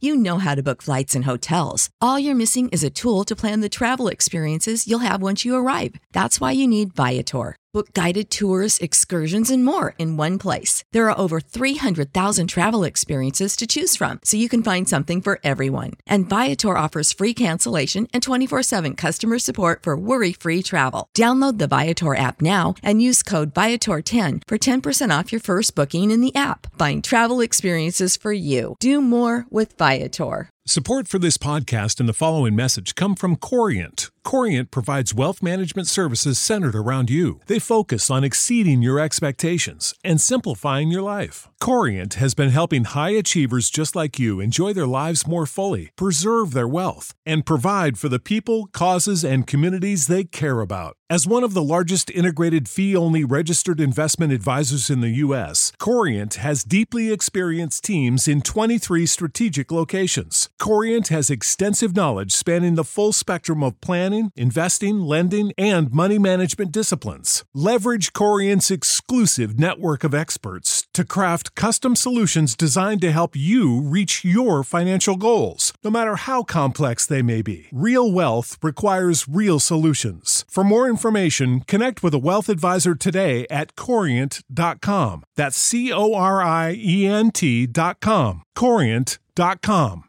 You know how to book flights and hotels. All you're missing is a tool to plan the travel experiences you'll have once you arrive. That's why you need Viator. Book guided tours, excursions, and more in one place. There are over 300,000 travel experiences to choose from, so you can find something for everyone. And Viator offers free cancellation and 24/7 customer support for worry-free travel. Download the Viator app now and use code Viator10 for 10% off your first booking in the app. Find travel experiences for you. Do more with Viator. Support for this podcast and the following message come from Corient. Corient provides wealth management services centered around you. They focus on exceeding your expectations and simplifying your life. Corient has been helping high achievers just like you enjoy their lives more fully, preserve their wealth, and provide for the people, causes, and communities they care about. As one of the largest integrated fee-only registered investment advisors in the U.S., Corient has deeply experienced teams in 23 strategic locations. Corient has extensive knowledge spanning the full spectrum of planning, investing, lending, and money management disciplines. Leverage Corient's exclusive network of experts to craft custom solutions designed to help you reach your financial goals, no matter how complex they may be. Real wealth requires real solutions. For more information, connect with a wealth advisor today at Corient.com. That's Corient.com. Corient.com.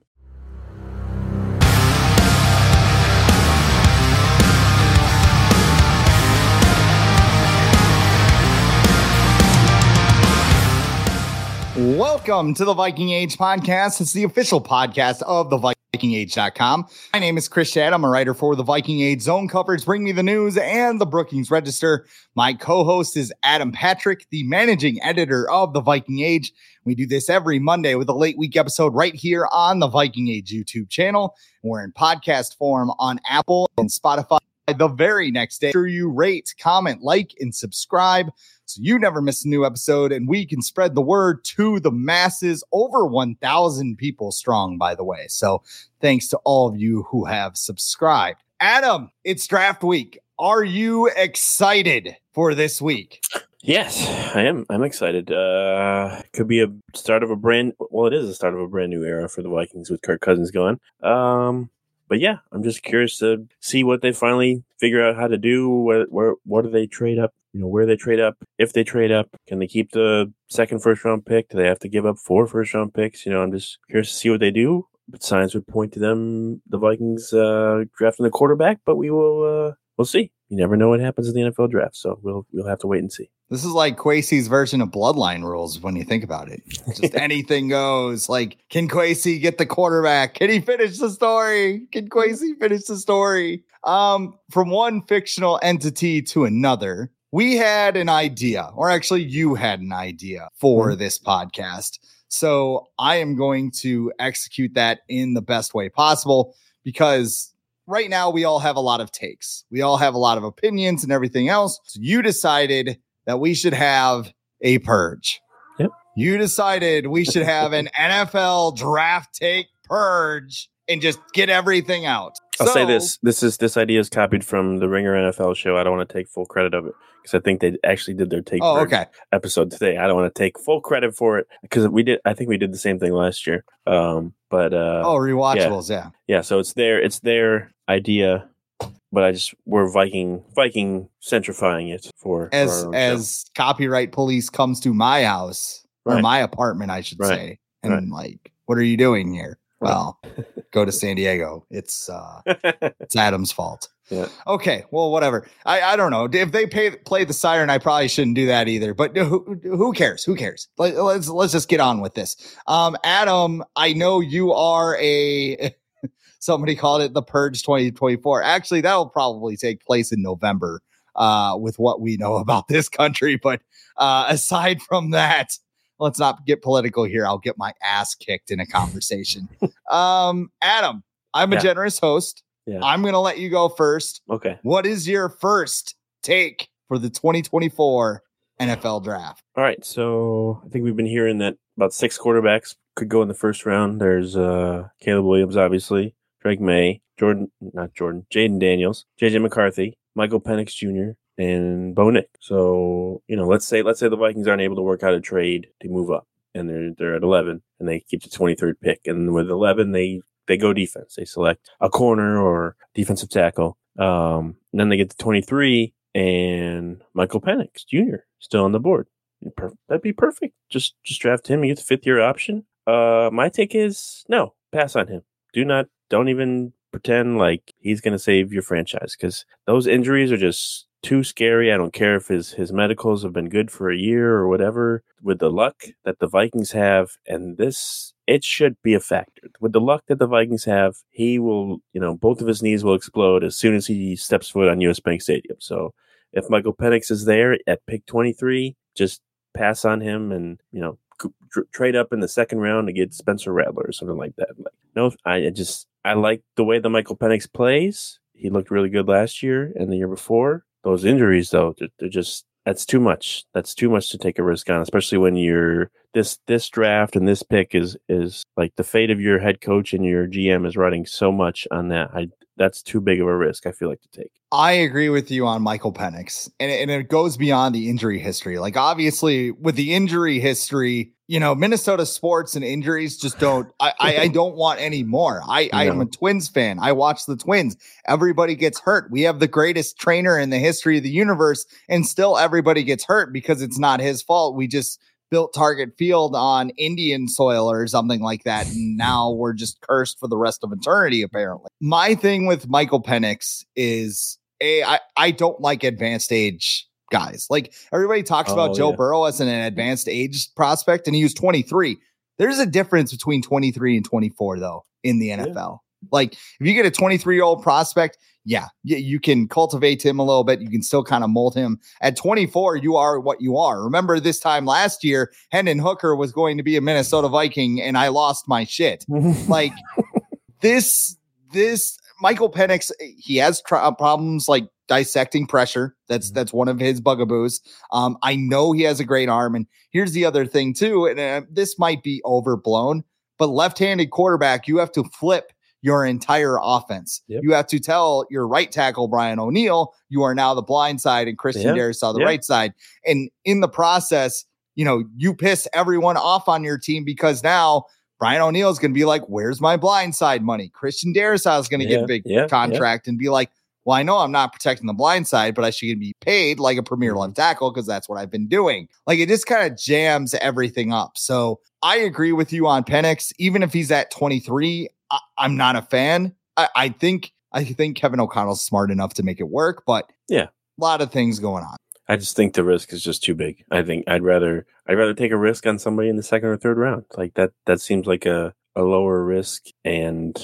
Welcome to the Viking Age podcast. It's the official podcast of the VikingAge.com. My name is Chris Shadd. I'm a writer for the Viking Age Zone Coverage, Bring Me the News, and the Brookings Register. My co-host is Adam Patrick, the managing editor of the Viking Age. We do this every Monday with a late week episode right here on the Viking Age YouTube channel. We're in podcast form on Apple and Spotify the very next day. Make sure you rate, comment, like, and subscribe so you never miss a new episode, and we can spread the word to the masses. Over 1,000 people strong, by the way. So thanks to all of you who have subscribed. Adam, it's draft week. Are you excited for this week? Yes, I am. I'm excited. Could be a start of a brand. Well, it is the start of a brand new era for the Vikings with Kirk Cousins gone. But yeah, I'm just curious to see what they finally figure out how to do. What do they trade up? Where they trade up? If they trade up, can they keep the second first-round pick? Do they have to give up 4 first-round picks? I'm just curious to see what they do. But signs would point to them, the Vikings, drafting the quarterback. But we'll see. You never know what happens in the NFL draft, so we'll have to wait and see. This is like Kwesi's version of Bloodline rules when you think about it. Just anything goes. Like, can Kwesi get the quarterback? Can he finish the story? Can Kwesi finish the story? From one fictional entity to another, we had an idea, or actually you had an idea for this podcast. So I am going to execute that in the best way possible because right now we all have a lot of takes. We all have a lot of opinions and everything else. So you decided that we should have a purge. Yep. You decided we should have an NFL draft take purge and just get everything out. I'll say this. This idea is copied from the Ringer NFL show. I don't want to take full credit of it because I think they actually did their take episode today. I don't want to take full credit for it because I think we did the same thing last year. Rewatchables, yeah. Yeah, so it's their idea, but we're Viking centrifying it as copyright police comes to my house or my apartment, I should say. And like, what are you doing here? Well, go to San Diego. It's Adam's fault. Yeah. Okay. Well, whatever. I don't know if they play the siren. I probably shouldn't do that either. But who cares? Who cares? Let's just get on with this. Adam, I know you are somebody called it the Purge 2024. Actually, that will probably take place in November with what we know about this country. But aside from that, let's not get political here. I'll get my ass kicked in a conversation. Adam, I'm a generous host. Yeah. I'm going to let you go first. Okay. What is your first take for the 2024 NFL draft? All right. So I think we've been hearing that about 6 quarterbacks could go in the first round. There's Caleb Williams, obviously, Drake May, Jaden Daniels, JJ McCarthy, Michael Penix Jr., and Bo Nick. So, let's say the Vikings aren't able to work out a trade to move up. and they're at 11, and they keep the 23rd pick. And with 11, they go defense. They select a corner or defensive tackle. And then they get to 23, and Michael Penix Jr. still on the board. That'd be perfect. Just draft him. You get the 5th-year option. My take is no, pass on him. Don't even pretend like he's going to save your franchise, because those injuries are just too scary. I don't care if his medicals have been good for a year or whatever. With the luck that the Vikings have, and it should be a factor. With the luck that the Vikings have, he will, both of his knees will explode as soon as he steps foot on US Bank Stadium. So if Michael Penix is there at pick 23, just pass on him and, trade up in the 2nd round to get Spencer Rattler or something like that. I like the way that Michael Penix plays. He looked really good last year and the year before. Those injuries, though, they're just, that's too much. That's too much to take a risk on, especially when you're this draft and this pick is like the fate of your head coach and your GM is riding so much on that. That's too big of a risk, I feel like, to take. I agree with you on Michael Penix, and it goes beyond the injury history. Like, obviously, with the injury history, Minnesota sports and injuries just don't. I don't want any more. I am a Twins fan. I watch the Twins. Everybody gets hurt. We have the greatest trainer in the history of the universe, and still everybody gets hurt because it's not his fault. We just built Target Field on Indian soil or something like that, and now we're just cursed for the rest of eternity, apparently. My thing with Michael Penix is, I don't like advanced age guys. Like, everybody talks about Joe Burrow as an advanced age prospect, and he was 23. There's a difference between 23 and 24, though, in the NFL. Yeah. Like, if you get a 23-year-old prospect, you can cultivate him a little bit. You can still kind of mold him. At 24, you are what you are. Remember this time last year, Hendon Hooker was going to be a Minnesota Viking, and I lost my shit. Like, this Michael Penix, he has problems like dissecting pressure. That's one of his bugaboos. I know he has a great arm. And here's the other thing, too, and this might be overblown, but left-handed quarterback, you have to flip your entire offense. Yep. You have to tell your right tackle, Brian O'Neill, you are now the blind side, and Christian Darrisaw the right side. And in the process, you piss everyone off on your team, because now Brian O'Neill is going to be like, where's my blind side money? Christian Darrisaw is going to get a big contract and be like, well, I know I'm not protecting the blind side, but I should be paid like a premier left tackle because that's what I've been doing. Like, it just kind of jams everything up. So I agree with you on Penix. Even if he's at 23, I'm not a fan. I think Kevin O'Connell's smart enough to make it work, but a lot of things going on. I just think the risk is just too big. I think I'd rather take a risk on somebody in the 2nd or 3rd round. Like that seems like a lower risk, and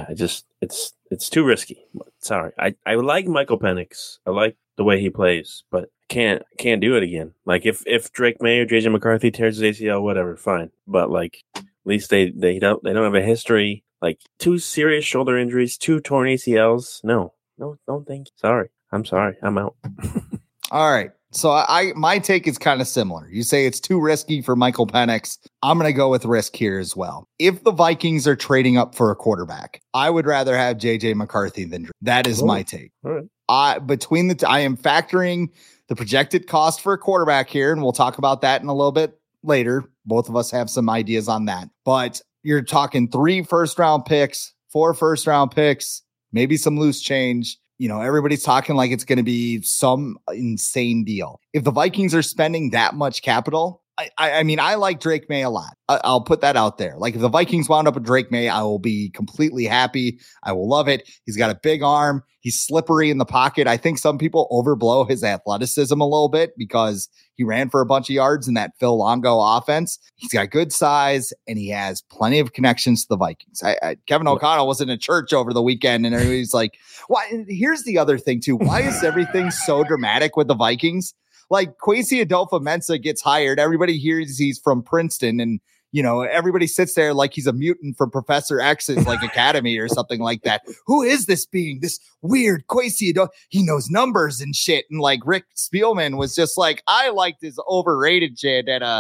it's too risky. Sorry. I like Michael Penix. I like the way he plays, but can't do it again. Like, if Drake May or JJ McCarthy tears his ACL, whatever, fine. But like, at least they don't have a history. Like, 2 serious shoulder injuries, 2 torn ACLs. No, don't think. Sorry. I'm sorry. I'm out. All right. So my take is kind of similar. You say it's too risky for Michael Penix. I'm going to go with risk here as well. If the Vikings are trading up for a quarterback, I would rather have JJ McCarthy than Drake. That is my take. All right. I am factoring the projected cost for a quarterback here, and we'll talk about that in a little bit later. Both of us have some ideas on that, but you're talking 3 first-round picks, 4 first-round picks, maybe some loose change. Everybody's talking like it's going to be some insane deal. If the Vikings are spending that much capital, I mean, I like Drake May a lot. I'll put that out there. Like, if the Vikings wound up with Drake May, I will be completely happy. I will love it. He's got a big arm. He's slippery in the pocket. I think some people overblow his athleticism a little bit because he ran for a bunch of yards in that Phil Longo offense. He's got good size, and he has plenty of connections to the Vikings. Kevin O'Connell was in a church over the weekend, and everybody's like, why? Here's the other thing, too. Why is everything so dramatic with the Vikings? Like, Kwesi Adolfo-Mensah gets hired. Everybody hears he's from Princeton, and everybody sits there like he's a mutant from Professor X's like academy or something like that. Who is this being? This weird Kwesi Adolfo? He knows numbers and shit. And like Rick Spielman was just like, I liked his overrated shit at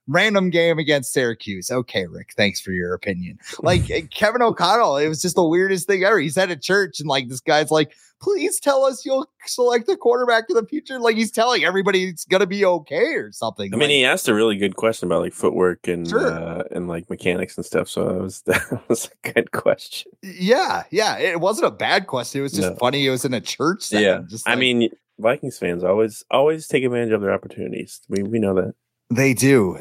random game against Syracuse. Okay, Rick, thanks for your opinion. Like Kevin O'Connell, it was just the weirdest thing ever. He's at a church and like this guy's like, please tell us you'll select the quarterback of the future. Like he's telling everybody it's going to be okay or something. I mean, he asked a really good question about like footwork and Sure. and like mechanics and stuff. So that was a good question. Yeah. It wasn't a bad question. It was just funny. It was in a church setting. Yeah. Just I mean, Vikings fans always take advantage of their opportunities. We know that. They do.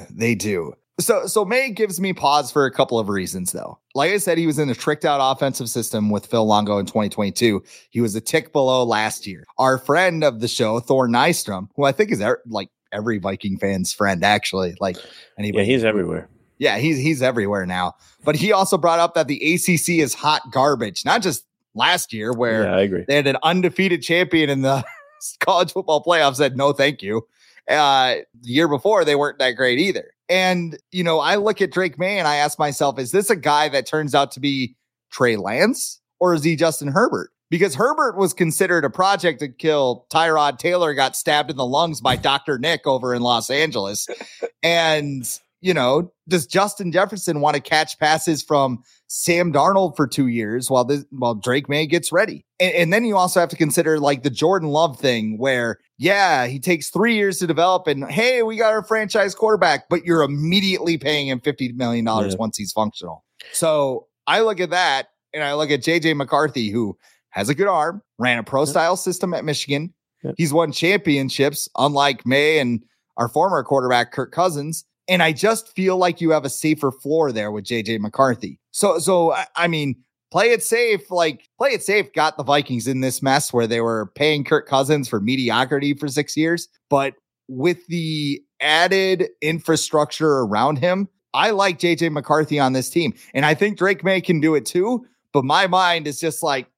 So May gives me pause for a couple of reasons, though. Like I said, he was in a tricked out offensive system with Phil Longo in 2022. He was a tick below last year. Our friend of the show, Thor Nystrom, who I think is like every Viking fan's friend, actually. Like anybody. Yeah, he's everywhere. Yeah, he's everywhere now. But he also brought up that the ACC is hot garbage, not just last year where I agree. They had an undefeated champion in the college football playoffs said, no, thank you. The year before, they weren't that great either. And, you know, I look at Drake May and I ask myself, is this a guy that turns out to be Trey Lance or is he Justin Herbert? Because Herbert was considered a project to kill Tyrod Taylor, got stabbed in the lungs by Dr. Nick over in Los Angeles. And, you know, does Justin Jefferson want to catch passes from Sam Darnold for 2 years while Drake May gets ready? And then you also have to consider like the Jordan Love thing where, yeah, he takes 3 years to develop and hey, we got our franchise quarterback, but you're immediately paying him $50 million once he's functional. So I look at that and I look at JJ McCarthy, who has a good arm, ran a pro style system at Michigan. Yep. He's won championships, unlike May and our former quarterback, Kirk Cousins. And I just feel like you have a safer floor there with JJ McCarthy. So I mean, play it safe, got the Vikings in this mess where they were paying Kirk Cousins for mediocrity for 6 years. But with the added infrastructure around him, I like JJ McCarthy on this team. And I think Drake May can do it too. But my mind is just like,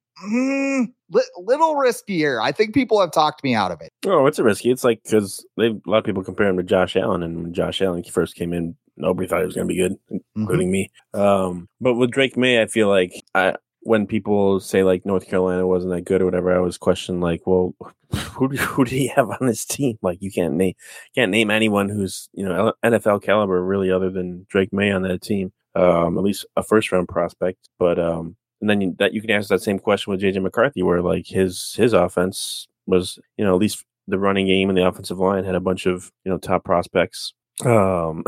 little riskier. I think people have talked me out of it. Oh, it's a risky. It's like because a lot of people compare him to Josh Allen, and when Josh Allen first came in, nobody thought he was going to be good, including me. But with Drake May, I feel like when people say like North Carolina wasn't that good or whatever, I always question like, well, who do you have on this team? Like you can't name anyone who's NFL caliber really other than Drake May on that team. At least a first round prospect, but and then you can ask that same question with JJ McCarthy, where like his offense was, at least the running game and the offensive line had a bunch of, top prospects. But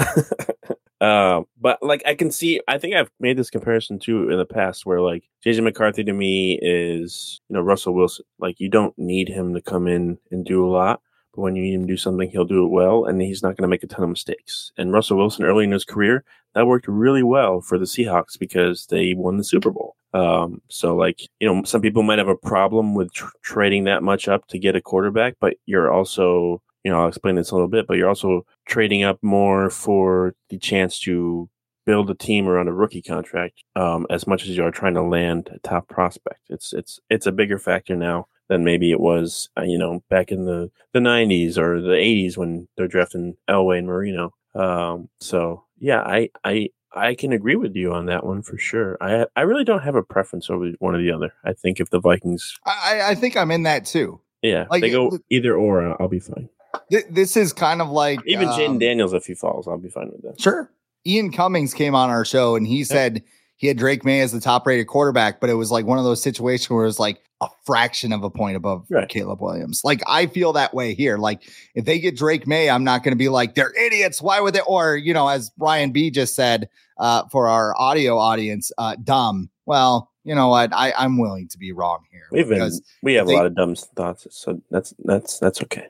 like I think I've made this comparison too in the past where like JJ McCarthy to me is, Russell Wilson. Like you don't need him to come in and do a lot, but when you need him to do something, he'll do it well, and he's not going to make a ton of mistakes. And Russell Wilson early in his career, that worked really well for the Seahawks because they won the Super Bowl. So like, some people might have a problem with trading that much up to get a quarterback, but you're also, I'll explain this a little bit, but you're also trading up more for the chance to build a team around a rookie contract, as much as you are trying to land a top prospect. It's a bigger factor now than maybe it was, back in the 90s or the 80s when they're drafting Elway and Marino. So yeah, I can agree with you on that one for sure. I really don't have a preference over one or the other. I think if the Vikings, I think I'm in that too. Yeah, like, they go either or, I'll be fine. This is kind of like even Jaden Daniels, if he falls, I'll be fine with that. Sure. Ian Cummings came on our show and he said he had Drake May as the top rated quarterback, but it was like one of those situations where it was like a fraction of a point above Caleb Williams. Like I feel that way here. Like if they get Drake May, I'm not going to be like, they're idiots. Why would they? Or, as Brian B just said, for our audio audience, dumb. Well, you know what? I'm willing to be wrong here. We have a lot of dumb thoughts. So that's okay.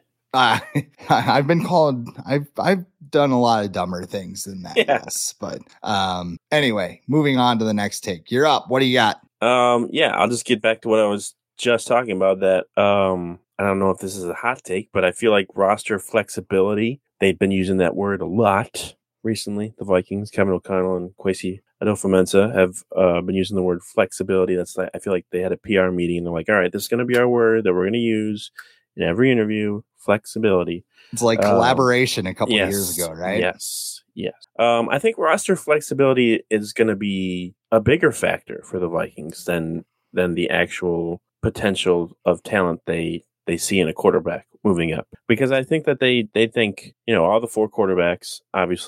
I've been called, I've done a lot of dumber things than that. Yeah. Yes. But anyway, moving on to the next take. You're up. What do you got? Yeah, I'll just get back to what I was just talking about that. I don't know if this is a hot take, but I feel like roster flexibility, they've been using that word a lot recently. The Vikings, Kevin O'Connell and Kwesi Adofo-Mensah have been using the word flexibility. That's like, I feel like they had a PR meeting and they're like, all right, this is going to be our word that we're going to use in every interview. Flexibility. It's like collaboration a couple of years ago, right? Yes. I think roster flexibility is going to be a bigger factor for the Vikings than the actual potential of talent they see in a quarterback moving up. Because I think that they think, all the four quarterbacks obviously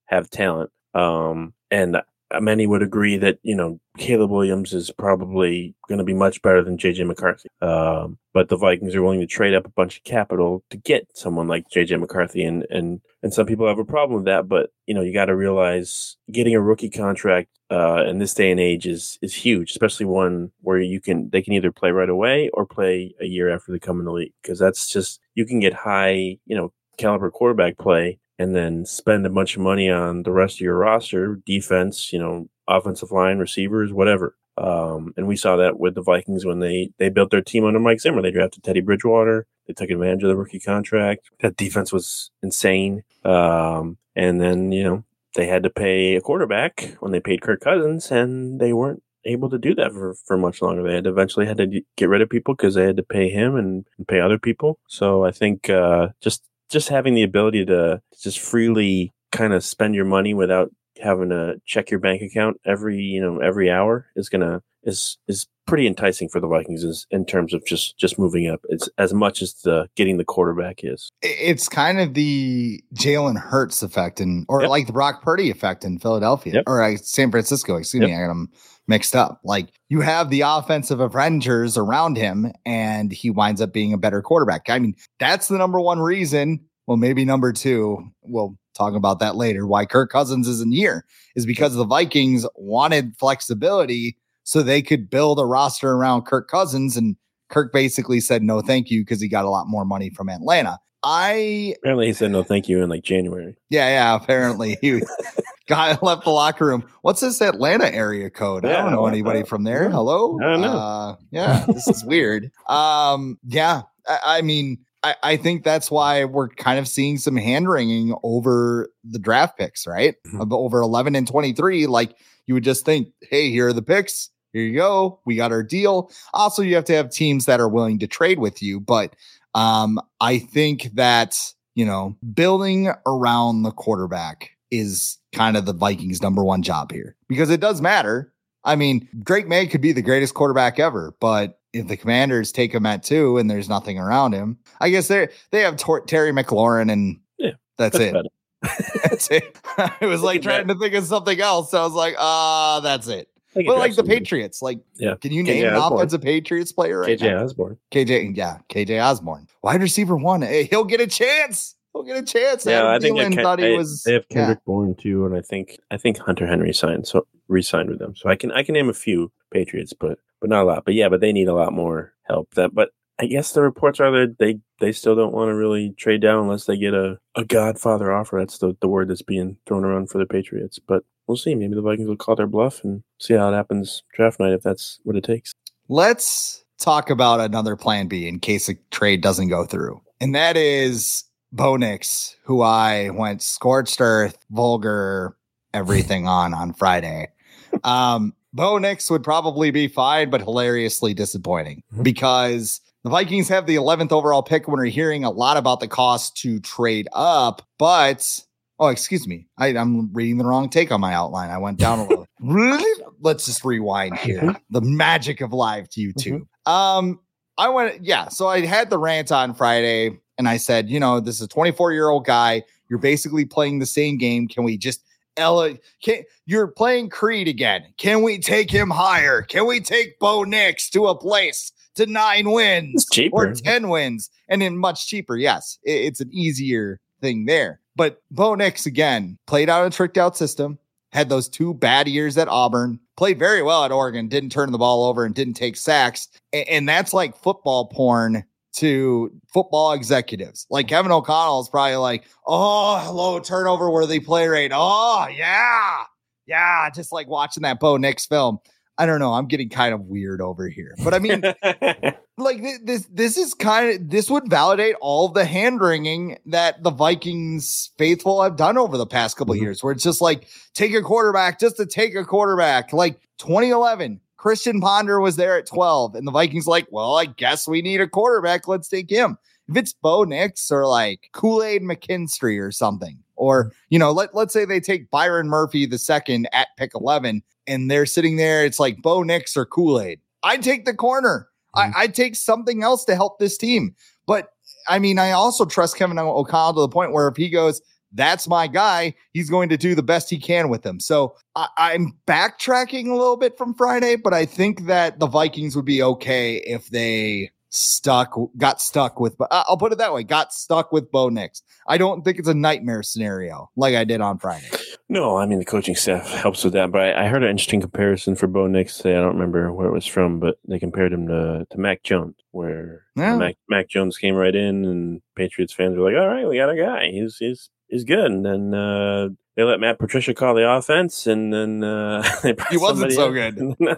have talent. And many would agree that, Caleb Williams is probably going to be much better than JJ McCarthy. But the Vikings are willing to trade up a bunch of capital to get someone like JJ McCarthy. And some people have a problem with that. But, you got to realize getting a rookie contract in this day and age is huge, especially one where they can either play right away or play a year after they come in the league. Because that's just, you can get high, caliber quarterback play and then spend a bunch of money on the rest of your roster, defense, offensive line, receivers, whatever. And we saw that with the Vikings when they built their team under Mike Zimmer. They drafted Teddy Bridgewater. They took advantage of the rookie contract. That defense was insane. And then, they had to pay a quarterback when they paid Kirk Cousins, and they weren't able to do that for much longer. They eventually had to get rid of people because they had to pay him and pay other people. So I think just having the ability to just freely kind of spend your money without having to check your bank account every hour is pretty enticing for the Vikings in terms of just moving up. It's as much as getting the quarterback is. It's kind of the Jalen Hurts effect like the Brock Purdy effect in Philadelphia or San Francisco. Excuse me, I got them mixed up. Like, you have the offensive Avengers around him and he winds up being a better quarterback. I mean, that's the number one reason. Well, maybe number two, we'll talk about that later, why Kirk Cousins isn't here is because the Vikings wanted flexibility so they could build a roster around Kirk Cousins. And Kirk basically said, no, thank you, because he got a lot more money from Atlanta. Apparently he said no thank you in like January. Yeah, apparently he left the locker room. What's this Atlanta area code? I don't know anybody from there. Hello? I don't know. This is weird. I mean, I think that's why we're kind of seeing some hand-wringing over the draft picks, right? Mm-hmm. Over 11 and 23. Like, you would just think, hey, here are the picks. Here you go. We got our deal. Also, you have to have teams that are willing to trade with you. But I think that, building around the quarterback is kind of the Vikings' number one job here, because it does matter. I mean, Drake May could be the greatest quarterback ever, but if the Commanders take him at 2 and there's nothing around him, I guess they have Terry McLaurin and that's it. That's it. I was like trying to think of something else. So I was like, that's it. But like the Patriots, can you name an offensive Patriots player right now? KJ Osborne. Wide receiver 1. Hey, he'll get a chance. Yeah, I think they have Kendrick Bourne too, and I think Hunter Henry re-signed with them. So I can name a few Patriots, but not a lot. But they need a lot more help. But I guess the reports are that they still don't want to really trade down unless they get a Godfather offer. That's the word that's being thrown around for the Patriots. But we'll see. Maybe the Vikings will call their bluff and see how it happens draft night if that's what it takes. Let's talk about another plan B in case a trade doesn't go through, and that is Bo Nix, who I went scorched earth, vulgar, everything on Friday. Bo Nix would probably be fine, but hilariously disappointing because the Vikings have the 11th overall pick when we're hearing a lot about the cost to trade up. But, excuse me, I'm reading the wrong take on my outline. I went down a little. Let's just rewind here. The magic of live to YouTube. So I had the rant on Friday. And I said, this is a 24-year-old guy. You're basically playing the same game. Can we just you're playing Creed again. Can we take him higher? Can we take Bo Nix to a place to 9 wins or 10 wins? And then much cheaper. Yes, it's an easier thing there. But Bo Nix, again, played out a tricked out system, had those 2 bad years at Auburn, played very well at Oregon, didn't turn the ball over and didn't take sacks. And that's like football porn to football executives. Like Kevin O'Connell is probably like, low turnover worthy play rate. Just like watching that Bo Nix film. I don't know. I'm getting kind of weird over here, but I mean, like this would validate all the hand wringing that the Vikings faithful have done over the past couple of years, where it's just like, take a quarterback just to take a quarterback. Like 2011, Christian Ponder was there at 12 and the Vikings like, well, I guess we need a quarterback. Let's take him. If it's Bo Nix or like Kool-Aid McKinstry or something, or, let's say they take Byron Murphy II at pick 11 and they're sitting there. It's like Bo Nix or Kool-Aid. I'd take the corner. I'd take something else to help this team. But I mean, I also trust Kevin O'Connell to the point where if he goes, that's my guy. He's going to do the best he can with him. So I'm backtracking a little bit from Friday, but I think that the Vikings would be okay if they got stuck with, I'll put it that way, got stuck with Bo Nix. I don't think it's a nightmare scenario like I did on Friday. No, I mean, the coaching staff helps with that, but I heard an interesting comparison for Bo Nix today. I don't remember where it was from, but they compared him to Mac Jones, where Mac Jones came right in and Patriots fans were like, all right, we got a guy. He's good. And then they let Matt Patricia call the offense, and then he wasn't so good.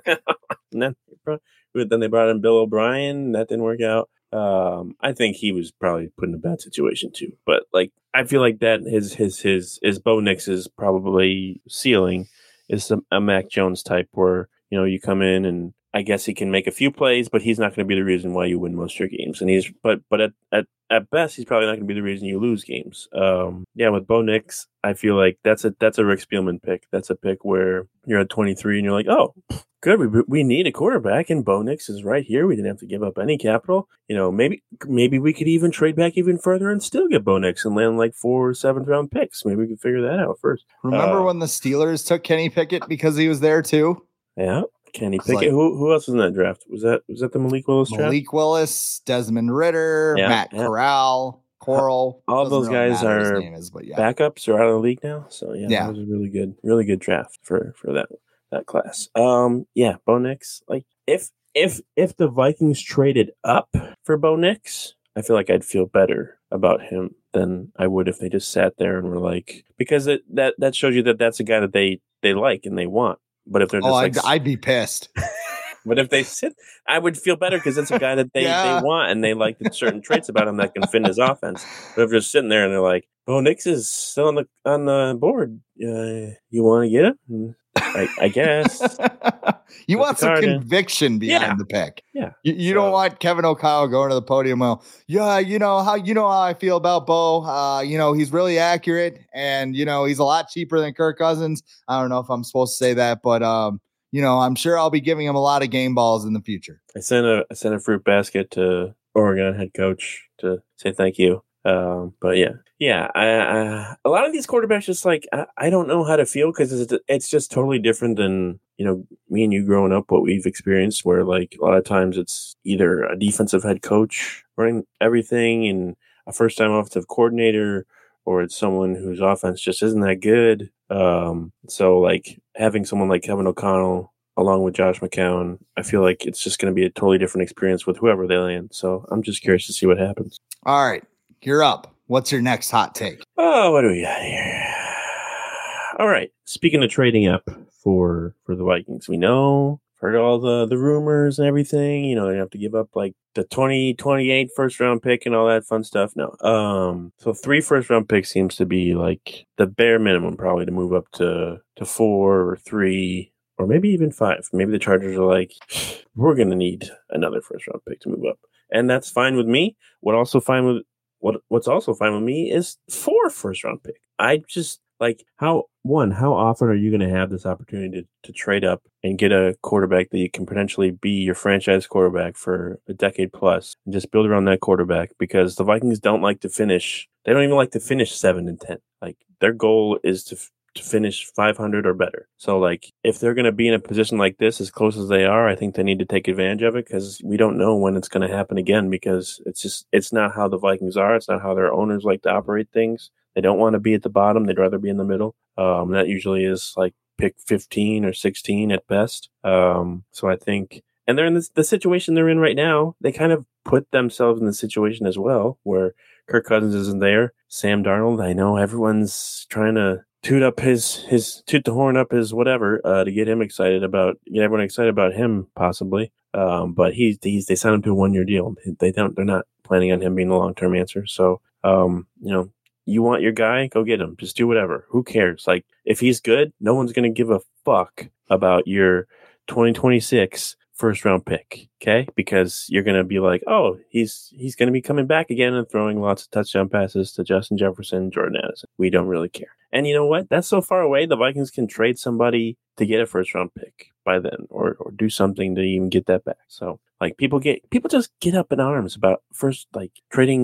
And then they brought in Bill O'Brien. That didn't work out. I think he was probably put in a bad situation too. But like, I feel like that his Bo Nix's probably ceiling is a Mac Jones type, where you come in and I guess he can make a few plays, but he's not going to be the reason why you win most of your games. And but at best, he's probably not going to be the reason you lose games. With Bo Nix, I feel like that's a Rick Spielman pick. That's a pick where you're at 23 and you're like, oh, good, we need a quarterback, and Bo Nix is right here. We didn't have to give up any capital. Maybe we could even trade back even further and still get Bo Nix and land like 4 or 7th round picks. Maybe we could figure that out first. Remember when the Steelers took Kenny Pickett because he was there too? Yeah. Kenny Pickett. Who else was in that draft? Was that the Malik Willis draft? Malik Willis, Desmond Ritter, Matt Corral, Coral. All those guys are backups or out of the league now. So that was a really good draft for that class. Bo Nix. Like if the Vikings traded up for Bo Nix, I feel like I'd feel better about him than I would if they just sat there and were like, because that shows you that that's a guy that they like and they want. But if they're just I'd be pissed. But if they sit, I would feel better because it's a guy that they want and they like the certain traits about him that can fit in his offense. But if they're sitting there and they're like, Bo Nix is still on the board, you want to get him? I guess. You want some conviction behind the pick. Yeah. You don't want Kevin O'Connell going to the podium. Well, you know how I feel about Bo. He's really accurate, and he's a lot cheaper than Kirk Cousins. I don't know if I'm supposed to say that, but I'm sure I'll be giving him a lot of game balls in the future. I sent a fruit basket to Oregon head coach to say thank you. But a lot of these quarterbacks just like I don't know how to feel because it's just totally different than me and you growing up, what we've experienced, where like a lot of times it's either a defensive head coach running everything and a first time offensive coordinator, or it's someone whose offense just isn't that good. So like having someone like Kevin O'Connell along with Josh McCown, I feel like it's just going to be a totally different experience with whoever they land. So I'm just curious to see what happens. All right. You're up. What's your next hot take? Oh, what do we got here? All right. Speaking of trading up for the Vikings, we heard all the rumors and everything. They have to give up like the 2028 first round pick and all that fun stuff. No. So 3 first round picks seems to be like the bare minimum probably to move up to 4 or 3 or maybe even 5. Maybe the Chargers are like, we're going to need another first round pick to move up. And that's fine with me. What's also fine with me is 4 first round pick. I just like how often are you going to have this opportunity to trade up and get a quarterback that you can potentially be your franchise quarterback for a decade plus and just build around that quarterback? Because the Vikings don't like to finish. They don't even like to finish 7-10. Like their goal is to finish 500 or better. So like if they're going to be in a position like this, as close as they are, I think they need to take advantage of it because we don't know when it's going to happen again, because it's not how the Vikings are. It's not how their owners like to operate things. They don't want to be at the bottom. They'd rather be in the middle. That usually is like pick 15 or 16 at best. So I think, and they're in the situation they're in right now. They kind of put themselves in the situation as well, where Kirk Cousins isn't there. Sam Darnold, I know everyone's trying to toot the horn up his whatever to get everyone excited about him possibly. But they signed him to a 1-year deal. They're not planning on him being the long-term answer. So you want your guy, go get him. Just do whatever. Who cares? Like if he's good, no one's going to give a fuck about your 2026 first round pick. Okay. Because you're going to be like, oh, he's going to be coming back again and throwing lots of touchdown passes to Justin Jefferson, Jordan Addison. We don't really care. And you know what? That's so far away. The Vikings can trade somebody to get a first round pick by then, or do something to even get that back. So like people just get up in arms about first, like trading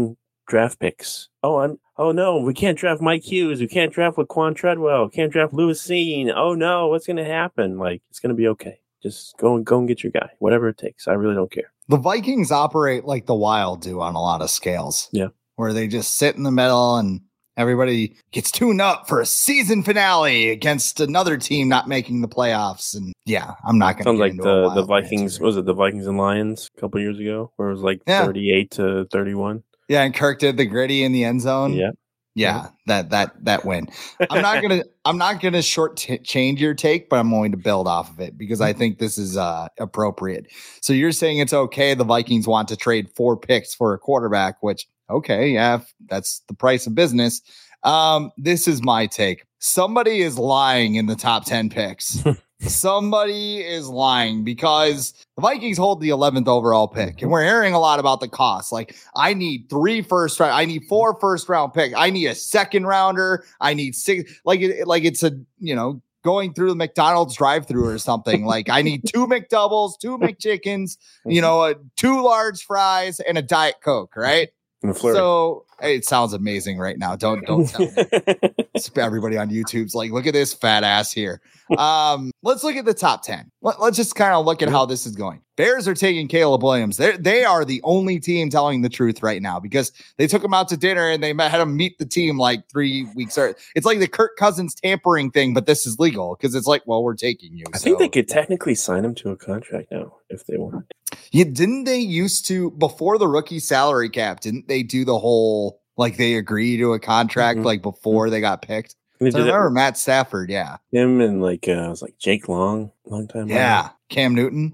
draft picks. Oh no, we can't draft Mike Hughes. We can't draft Laquan Treadwell. Can't draft Lewis Seen. Oh no, what's going to happen? Like, it's going to be okay. Just go and get your guy, whatever it takes. I really don't care. The Vikings operate like the Wild do on a lot of scales. Yeah. Where they just sit in the middle and everybody gets tuned up for a season finale against another team not making the playoffs. And yeah, I'm not going to. Sounds like the Vikings. Was it the Vikings and Lions a couple years ago, where it was like 38-31? Yeah, and Kirk did the gritty in the end zone. Yeah, that win. I'm not gonna change your take, but I'm going to build off of it because I think this is appropriate. So you're saying it's okay the Vikings want to trade 4 picks for a quarterback, which okay, yeah, that's the price of business. This is my take. Somebody is lying in the top 10 picks. Somebody is lying because the Vikings hold the 11th overall pick, and we're hearing a lot about the cost. Like, I need 4 first round picks. I need a second rounder. I need 6. Like it's a, going through the McDonald's drive-through or something. Like, I need 2 McDoubles, 2 McChickens, 2 large fries, and a Diet Coke, right? So it sounds amazing right now. Don't tell me. Everybody on YouTube's like, look at this fat ass here. Let's look at the top 10. Let's just kind of look at how this is going. Bears are taking Caleb Williams. They are the only team telling the truth right now because they took him out to dinner and they had him meet the team like 3 weeks early. It's like the Kirk Cousins tampering thing, but this is legal because it's like, well, we're taking you. I think they could technically sign him to a contract now if they want. Yeah, didn't they used to, before the rookie salary cap, didn't they do the whole, like they agree to a contract like before they got picked? So I remember Matt Stafford, him and it was like Jake Long time ago. Cam Newton.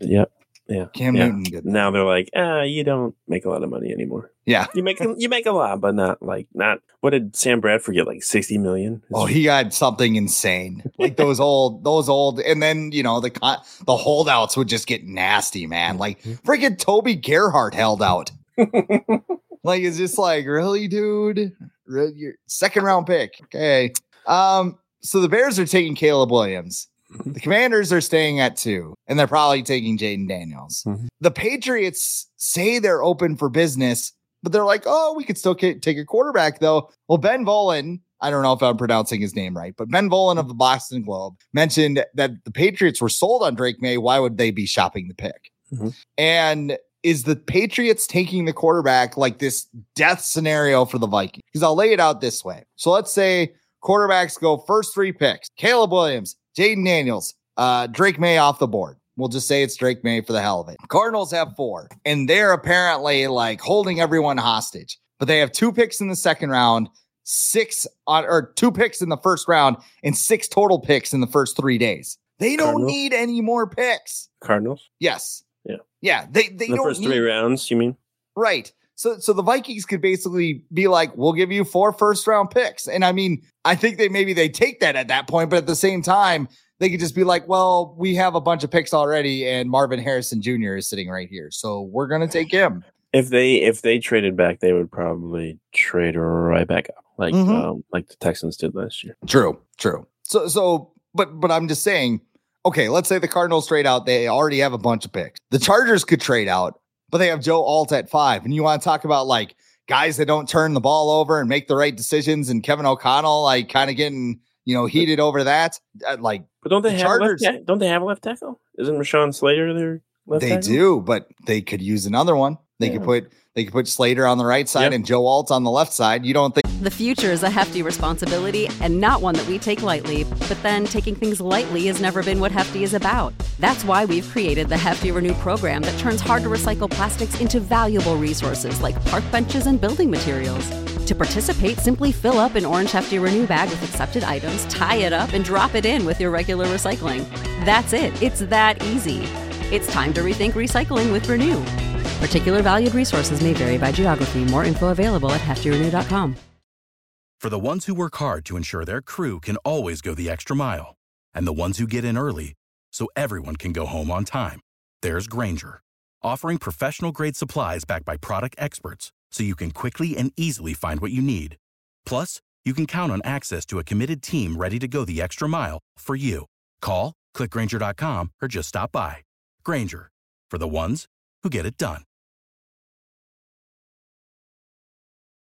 Cam Newton did that. Now they're like, you don't make a lot of money anymore. Yeah, you make a lot, but not. What did Sam Bradford get? Like $60 million? Oh, he got something insane. Like those old, and then the holdouts would just get nasty, man. Like freaking Toby Gerhart held out. Like, it's just like, really, dude? Your second round pick. Okay. So the Bears are taking Caleb Williams. The Commanders are staying at 2, and they're probably taking Jaden Daniels. Mm-hmm. The Patriots say they're open for business, but they're like, oh, we could still take a quarterback, though. Well, Ben Volin, I don't know if I'm pronouncing his name right, but Ben Volin of the Boston Globe mentioned that the Patriots were sold on Drake May. Why would they be shopping the pick? Mm-hmm. And is the Patriots taking the quarterback like this death scenario for the Vikings? Because I'll lay it out this way. So let's say quarterbacks go first 3 picks. Caleb Williams, Jaden Daniels, Drake May off the board. We'll just say it's Drake May for the hell of it. Cardinals have 4, and they're apparently like holding everyone hostage. But they have 2 picks in the second round, 2 picks in the first round, and 6 total picks in the first 3 days. They don't need any more picks. Cardinals? Yes. Yeah. They the don't first 3 rounds, you mean? Right. So the Vikings could basically be like, we'll give you 4 first round picks. And I mean, I think they take that at that point, but at the same time, they could just be like, well, we have a bunch of picks already, and Marvin Harrison Jr. is sitting right here, so we're gonna take him. If they traded back, they would probably trade right back up, like the Texans did last year. True. So, but I'm just saying, okay, let's say the Cardinals trade out, they already have a bunch of picks. The Chargers could trade out, but they have Joe Alt at 5, and you want to talk about like guys that don't turn the ball over and make the right decisions, and Kevin O'Connell like kind of getting heated over that. But don't they have a left tackle? Isn't Rashawn Slater their left tackle? They do, but they could use another one. They could put Slater on the right side and Joe Alt on the left side. You don't think the future is a hefty responsibility and not one that we take lightly, but then taking things lightly has never been what Hefty is about. That's why we've created the Hefty Renew program that turns hard to recycle plastics into valuable resources like park benches and building materials. To participate, simply fill up an orange Hefty Renew bag with accepted items, tie it up, and drop it in with your regular recycling. That's it. It's that easy. It's time to rethink recycling with Renew. Particular valued resources may vary by geography. More info available at heftyrenew.com. For the ones who work hard to ensure their crew can always go the extra mile, and the ones who get in early so everyone can go home on time, there's Grainger, offering professional-grade supplies backed by product experts so you can quickly and easily find what you need. Plus, you can count on access to a committed team ready to go the extra mile for you. Call, click Grainger.com, or just stop by. Grainger, for the ones who get it done.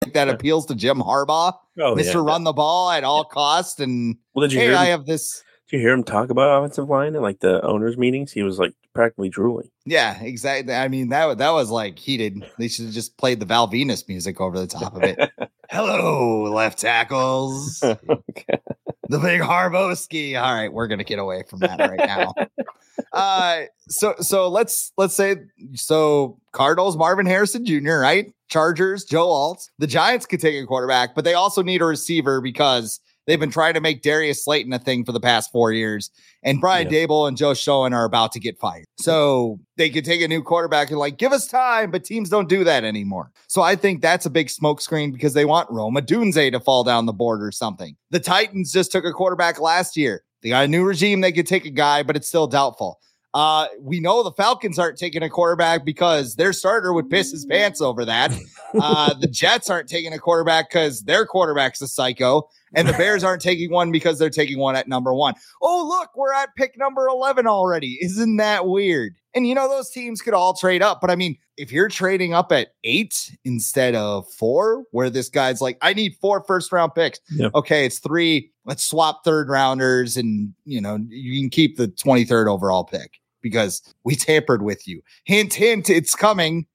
that appeals to Jim Harbaugh, Mr. Run the ball at all costs. And did you hear I have this. Did you hear him talk about offensive line at like the owners' meetings? He was like practically drooling. Yeah, exactly. I mean, that was like heated. They should have just played the Val Venus music over the top of it. Hello, left tackles. Okay. The big Harboski. All right, we're gonna get away from that right now. So let's say Cardinals, Marvin Harrison Jr., right? Chargers, Joe Alt. The Giants could take a quarterback, but they also need a receiver because they've been trying to make Darius Slayton a thing for the past 4 years. And Brian Dable and Joe Schoen are about to get fired. So they could take a new quarterback and like, give us time, but teams don't do that anymore. So I think that's a big smokescreen because they want Roma Dunze to fall down the board or something. The Titans just took a quarterback last year. They got a new regime. They could take a guy, but it's still doubtful. We know the Falcons aren't taking a quarterback because their starter would piss his pants over that. The Jets aren't taking a quarterback because their quarterback's a psycho. And the Bears aren't taking one because they're taking one at number 1. Oh, look, we're at pick number 11 already. Isn't that weird? And, those teams could all trade up. But, I mean, if you're trading up at 8 instead of 4, where this guy's like, I need 4 first-round picks. Yep. Okay, it's 3. Let's swap third-rounders and, you can keep the 23rd overall pick because we tampered with you. Hint, hint, it's coming.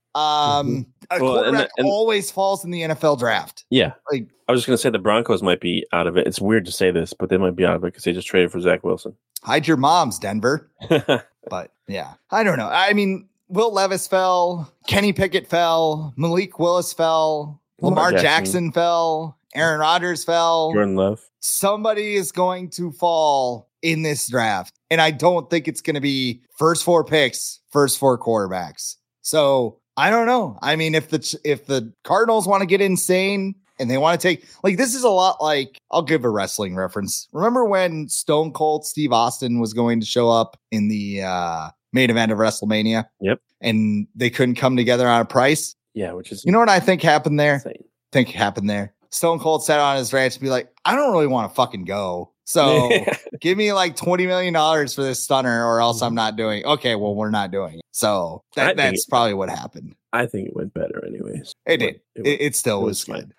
Quarterback always falls in the NFL draft. Yeah. I was just going to say the Broncos might be out of it. It's weird to say this, but they might be out of it because they just traded for Zach Wilson. Hide your moms, Denver. But yeah, I don't know. I mean, Will Levis fell. Kenny Pickett fell. Malik Willis fell. Lamar Jackson fell. Aaron Rodgers fell. Jordan Love. Somebody is going to fall in this draft. And I don't think it's going to be first 4 picks, first 4 quarterbacks. So I don't know. I mean, if the Cardinals want to get insane and they want to take, this is a lot like, I'll give a wrestling reference. Remember when Stone Cold Steve Austin was going to show up in the main event of WrestleMania? Yep. And they couldn't come together on a price? Yeah, which is... You know what I think happened there? Insane. Stone Cold sat on his ranch and be like, I don't really want to fucking go. So give me like $20 million for this stunner or else I'm not doing. Okay, well, we're not doing it. So that's probably what happened. I think it went better anyways. It did. It still was good.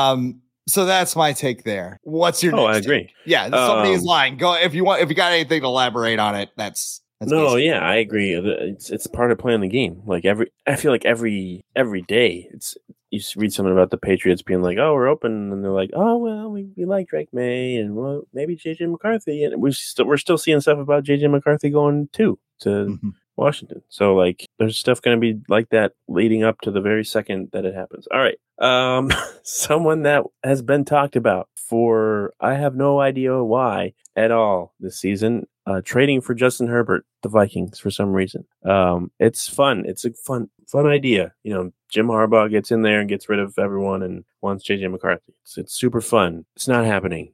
So that's my take there. What's your next I agree. Take? Yeah, somebody is lying. Go if you got anything to elaborate on it, that's no, yeah, I agree. It's part of playing the game. I feel like every day you read something about the Patriots being like, oh, we're open, and they're like, oh, well, we like Drake May, and well, maybe JJ McCarthy, and we're still seeing stuff about JJ McCarthy going to Washington. So there's stuff going to be like that leading up to the very second that it happens. All right, someone that has been talked about for I have no idea why at all this season. Trading for Justin Herbert, the Vikings, for some reason. It's fun. It's a fun idea. Jim Harbaugh gets in there and gets rid of everyone and wants JJ McCarthy. It's super fun. It's not happening.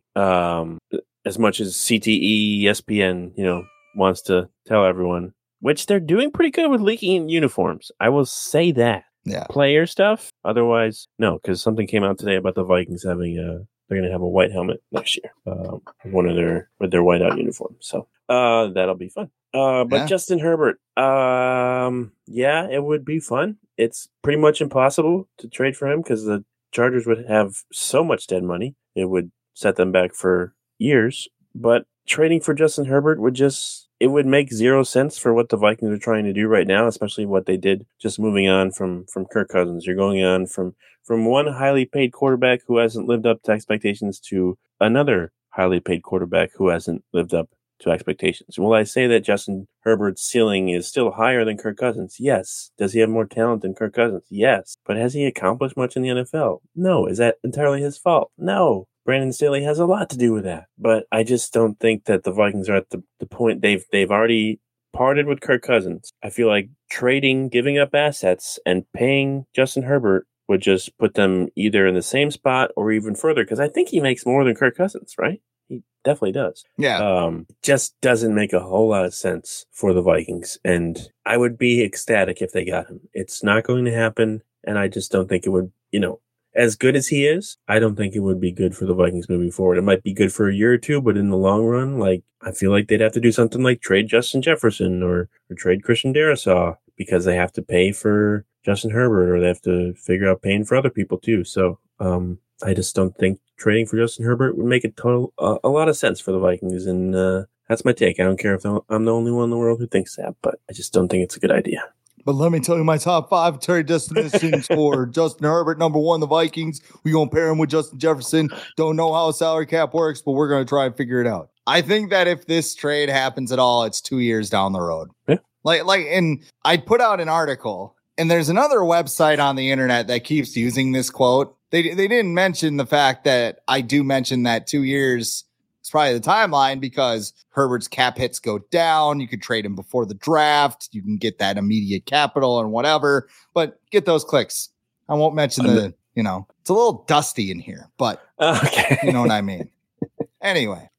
As much as CTE, ESPN, wants to tell everyone, which they're doing pretty good with leaking uniforms. I will say that. Yeah. Player stuff. Otherwise, no, because something came out today about the Vikings having they're going to have a white helmet next year, with their whiteout uniform. So that'll be fun. But Justin Herbert, it would be fun. It's pretty much impossible to trade for him because the Chargers would have so much dead money. It would set them back for years. But trading for Justin Herbert it would make zero sense for what the Vikings are trying to do right now, especially what they did just moving on from Kirk Cousins. You're going on from one highly paid quarterback who hasn't lived up to expectations to another highly paid quarterback who hasn't lived up to expectations. Will I say that Justin Herbert's ceiling is still higher than Kirk Cousins? Yes. Does he have more talent than Kirk Cousins? Yes. But has he accomplished much in the NFL? No. Is that entirely his fault? No. Brandon Staley has a lot to do with that. But I just don't think that the Vikings are at the point they've already parted with Kirk Cousins. I feel like giving up assets and paying Justin Herbert would just put them either in the same spot or even further, because I think he makes more than Kirk Cousins, right? He definitely does. Yeah. Just doesn't make a whole lot of sense for the Vikings. And I would be ecstatic if they got him. It's not going to happen. And I just don't think it would, as good as he is, I don't think it would be good for the Vikings moving forward. It might be good for a year or two, but in the long run, I feel like they'd have to do something like trade Justin Jefferson or trade Christian Darrisaw, because they have to pay for Justin Herbert, or they have to figure out paying for other people too. So I just don't think trading for Justin Herbert would make a lot of sense for the Vikings. And that's my take. I don't care if I'm the only one in the world who thinks that, but I just don't think it's a good idea. But let me tell you my top 5 trade destinations for Justin Herbert. Number 1, the Vikings. We're going to pair him with Justin Jefferson. Don't know how a salary cap works, but we're going to try and figure it out. I think that if this trade happens at all, it's 2 years down the road. Yeah. And I put out an article, and there's another website on the internet that keeps using this quote. They didn't mention the fact that I do mention that 2 years is probably the timeline because Herbert's cap hits go down. You could trade him before the draft. You can get that immediate capital and whatever, but get those clicks. I won't mention it's a little dusty in here, but you know what I mean? Anyway.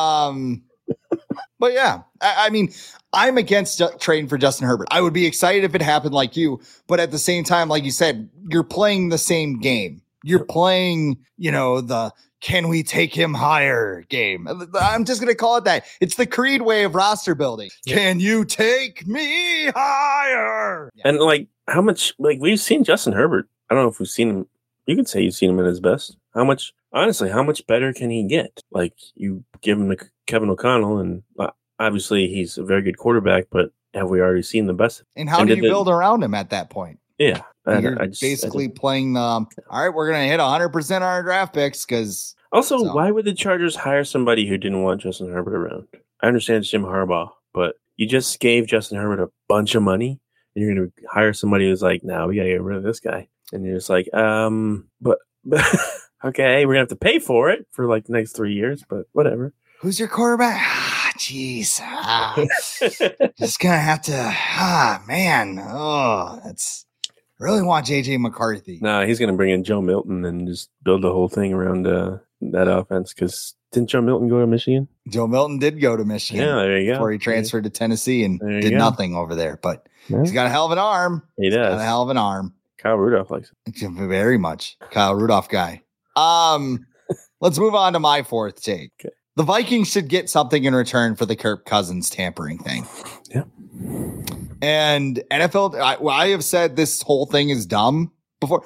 But yeah, I mean, I'm against trading for Justin Herbert. I would be excited if it happened like you, but at the same time, like you said, you're playing the same game. You're playing, the can we take him higher game. I'm just going to call it that. It's the Creed way of roster building. Yeah. Can you take me higher? Yeah. And how much, we've seen Justin Herbert. I don't know if we've seen him. You could say you've seen him at his best. How much better can he get? You give him to Kevin O'Connell, and obviously he's a very good quarterback, but have we already seen the best? And how do you build around him at that point? Yeah. You're basically playing all right, we're going to hit 100% on our draft picks because. Also, why would the Chargers hire somebody who didn't want Justin Herbert around? I understand it's Jim Harbaugh, but you just gave Justin Herbert a bunch of money, and you're going to hire somebody who's like, "No, we got to get rid of this guy." And you're just like, but okay, we're going to have to pay for it for the next 3 years, but whatever. Who's your quarterback? Jeez. Just going to have to, man. Oh, that's. Really want JJ McCarthy. No, he's going to bring in Joe Milton and just build the whole thing around that offense. Because didn't Joe Milton go to Michigan? Joe Milton did go to Michigan. Yeah, there you go. Before he transferred to Tennessee and did nothing over there. But he's got a hell of an arm. He does. Got a hell of an arm. Kyle Rudolph likes it. Very much. Kyle Rudolph guy. Let's move on to my fourth take. Okay. The Vikings should get something in return for the Kirk Cousins tampering thing. Yeah. And NFL, I have said this whole thing is dumb before.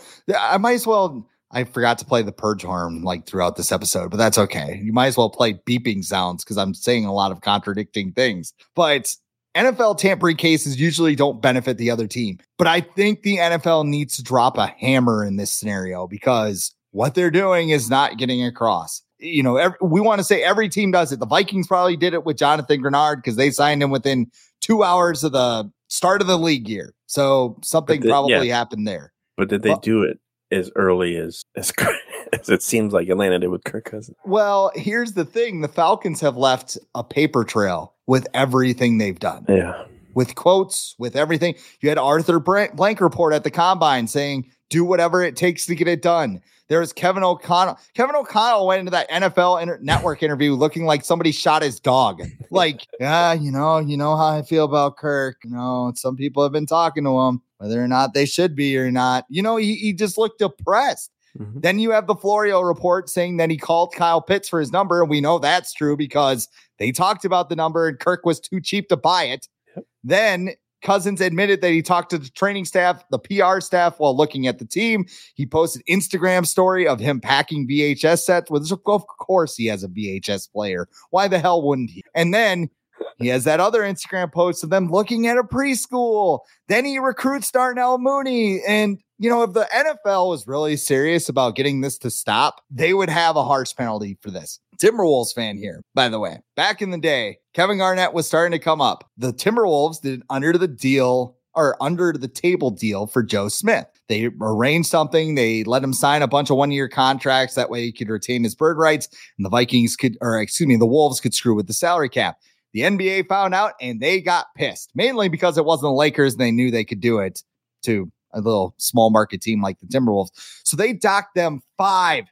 I forgot to play the purge horn throughout this episode, but that's okay. You might as well play beeping sounds because I'm saying a lot of contradicting things. But NFL tampering cases usually don't benefit the other team. But I think the NFL needs to drop a hammer in this scenario because what they're doing is not getting across. We want to say every team does it. The Vikings probably did it with Jonathan Grenard because they signed him within 2 hours of the start of the league year. So something probably happened there. But did they do it as early as it seems like Atlanta did with Kirk Cousins? Well, here's the thing. The Falcons have left a paper trail with everything they've done. Yeah. With quotes, with everything. You had Arthur Blank report at the Combine saying, do whatever it takes to get it done. There was Kevin O'Connell. Kevin O'Connell went into that NFL Network interview looking like somebody shot his dog. You know how I feel about Kirk. Some people have been talking to him, whether or not they should be or not. He just looked depressed. Mm-hmm. Then you have the Florio report saying that he called Kyle Pitts for his number. And we know that's true because they talked about the number and Kirk was too cheap to buy it. Yep. Then Cousins admitted that he talked to the training staff, the PR staff, while looking at the team. He posted Instagram story of him packing VHS sets. Well, of course he has a VHS player. Why the hell wouldn't he? And then he has that other Instagram post of them looking at a preschool. Then he recruits Darnell Mooney. And, if the NFL was really serious about getting this to stop, they would have a harsh penalty for this. Timberwolves fan here, by the way. Back in the day, Kevin Garnett was starting to come up. The Timberwolves did an under the table deal for Joe Smith. They arranged something. They let him sign a bunch of 1-year contracts. That way he could retain his bird rights and the Wolves could screw with the salary cap. The NBA found out and they got pissed, mainly because it wasn't the Lakers and they knew they could do it to a little small market team like the Timberwolves. So they docked them 5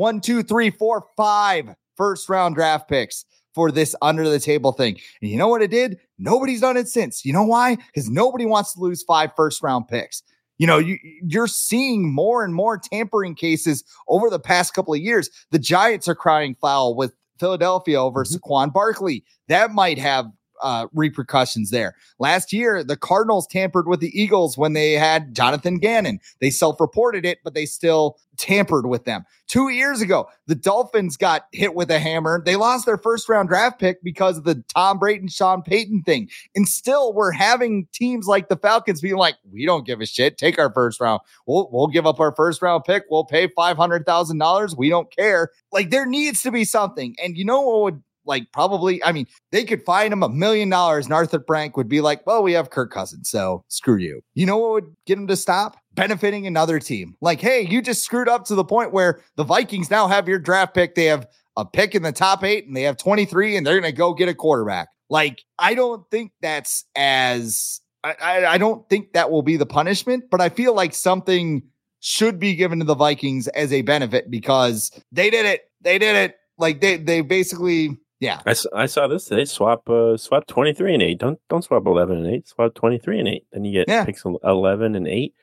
first round draft picks for this under the table thing. And you know what it did? Nobody's done it since. You know why? Because nobody wants to lose 5 first round picks. You're seeing more and more tampering cases over the past couple of years. The Giants are crying foul with Philadelphia over Saquon Barkley. That might have repercussions there. Last year, the Cardinals tampered with the Eagles when they had Jonathan Gannon. They self-reported it, but they still tampered with them. 2 years ago, the Dolphins got hit with a hammer. They lost their first-round draft pick because of the Tom Brady, Sean Payton thing. And still, we're having teams like the Falcons being like, we don't give a shit. Take our first round. We'll give up our first-round pick. We'll pay $500,000. We don't care. Like, there needs to be something. And you know what would, like, probably, I mean, they could fine him $1 million and Arthur Blank would be like, well, we have Kirk Cousins, so screw you. You know what would get him to stop? Benefiting another team. Like, hey, you just screwed up to the point where the Vikings now have your draft pick. They have a pick in the top 8 and they have 23 and they're going to go get a quarterback. Like, I don't think that's as, I don't think that will be the punishment, but I feel like something should be given to the Vikings as a benefit because they did it. They did it. Like they basically, yeah. I saw this today. Swap 23 and 8. Don't swap 11 and 8. Swap 23 and 8. Then you get picks 11 and 8.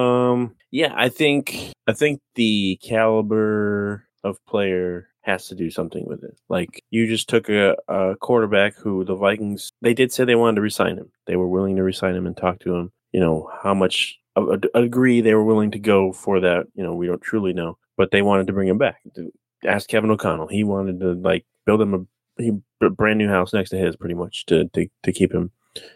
Yeah, I think the caliber of player has to do something with it. Like, you just took a quarterback who the Vikings, they did say they wanted to re-sign him. They were willing to re-sign him and talk to him. You know, how much agree they were willing to go for that. You know, we don't truly know, but they wanted to bring him back. Ask Kevin O'Connell. He wanted to, like, build him a brand new house next to his, pretty much, to keep him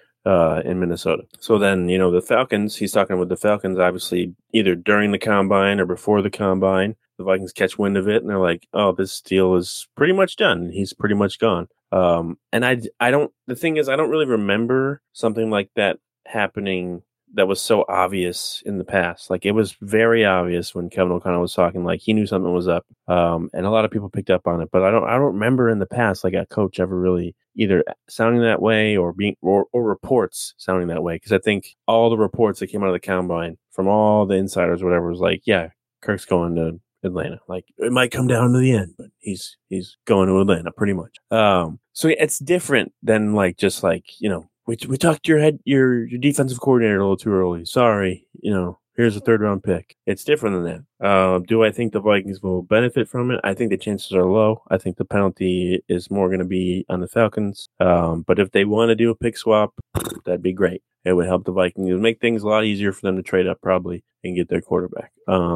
in Minnesota. So then, you know, the Falcons, he's talking with the Falcons, obviously, either during the combine or before the combine. The Vikings catch wind of it and they're like, oh, this deal is pretty much done. He's pretty much gone. And the thing is, I don't really remember something like that happening that was so obvious in the past. Like, it was very obvious when Kevin O'Connell was talking, like, he knew something was up. And a lot of people picked up on it, but I don't remember in the past, like, a coach ever really either sounding that way or reports sounding that way. Cause I think all the reports that came out of the combine from all the insiders or whatever was like, yeah, Kirk's going to Atlanta. Like, it might come down to the end, but he's going to Atlanta pretty much. So it's different than, like, just like, you know, we talked your defensive coordinator a little too early. Sorry, you know, here's a 3rd round pick. It's different than that. Do I think the Vikings will benefit from it? I think the chances are low. I think the penalty is more going to be on the Falcons. But if they want to do a pick swap, that'd be great. It would help the Vikings. It would make things a lot easier for them to trade up probably and get their quarterback.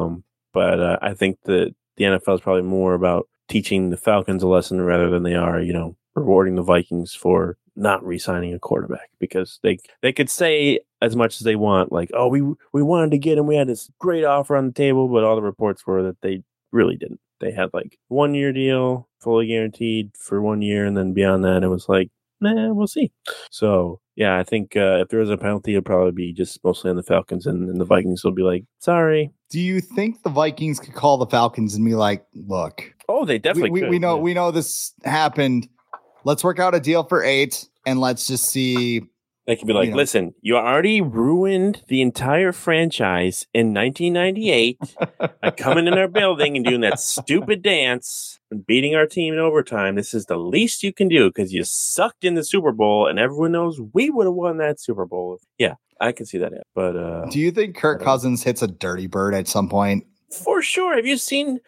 But I think that the NFL is probably more about teaching the Falcons a lesson rather than they are, you know, rewarding the Vikings for not re-signing a quarterback, because they could say as much as they want, like, oh, we wanted to get him, we had this great offer on the table, but all the reports were that they really didn't. They had, like, 1 year deal, fully guaranteed for 1 year, and then beyond that, it was like, nah, we'll see. So yeah, I think if there was a penalty, it'd probably be just mostly on the Falcons, and the Vikings will be like, sorry. Do you think the Vikings could call the Falcons and be like, look? Oh, they definitely could. We know this happened. Let's work out a deal for 8, and let's just see. They could be like, listen, you already ruined the entire franchise in 1998 by coming in our building and doing that stupid dance and beating our team in overtime. This is the least you can do because you sucked in the Super Bowl, and everyone knows we would have won that Super Bowl. Yeah, I can see that. But do you think Kirk Cousins hits a dirty bird at some point? For sure. Have you seen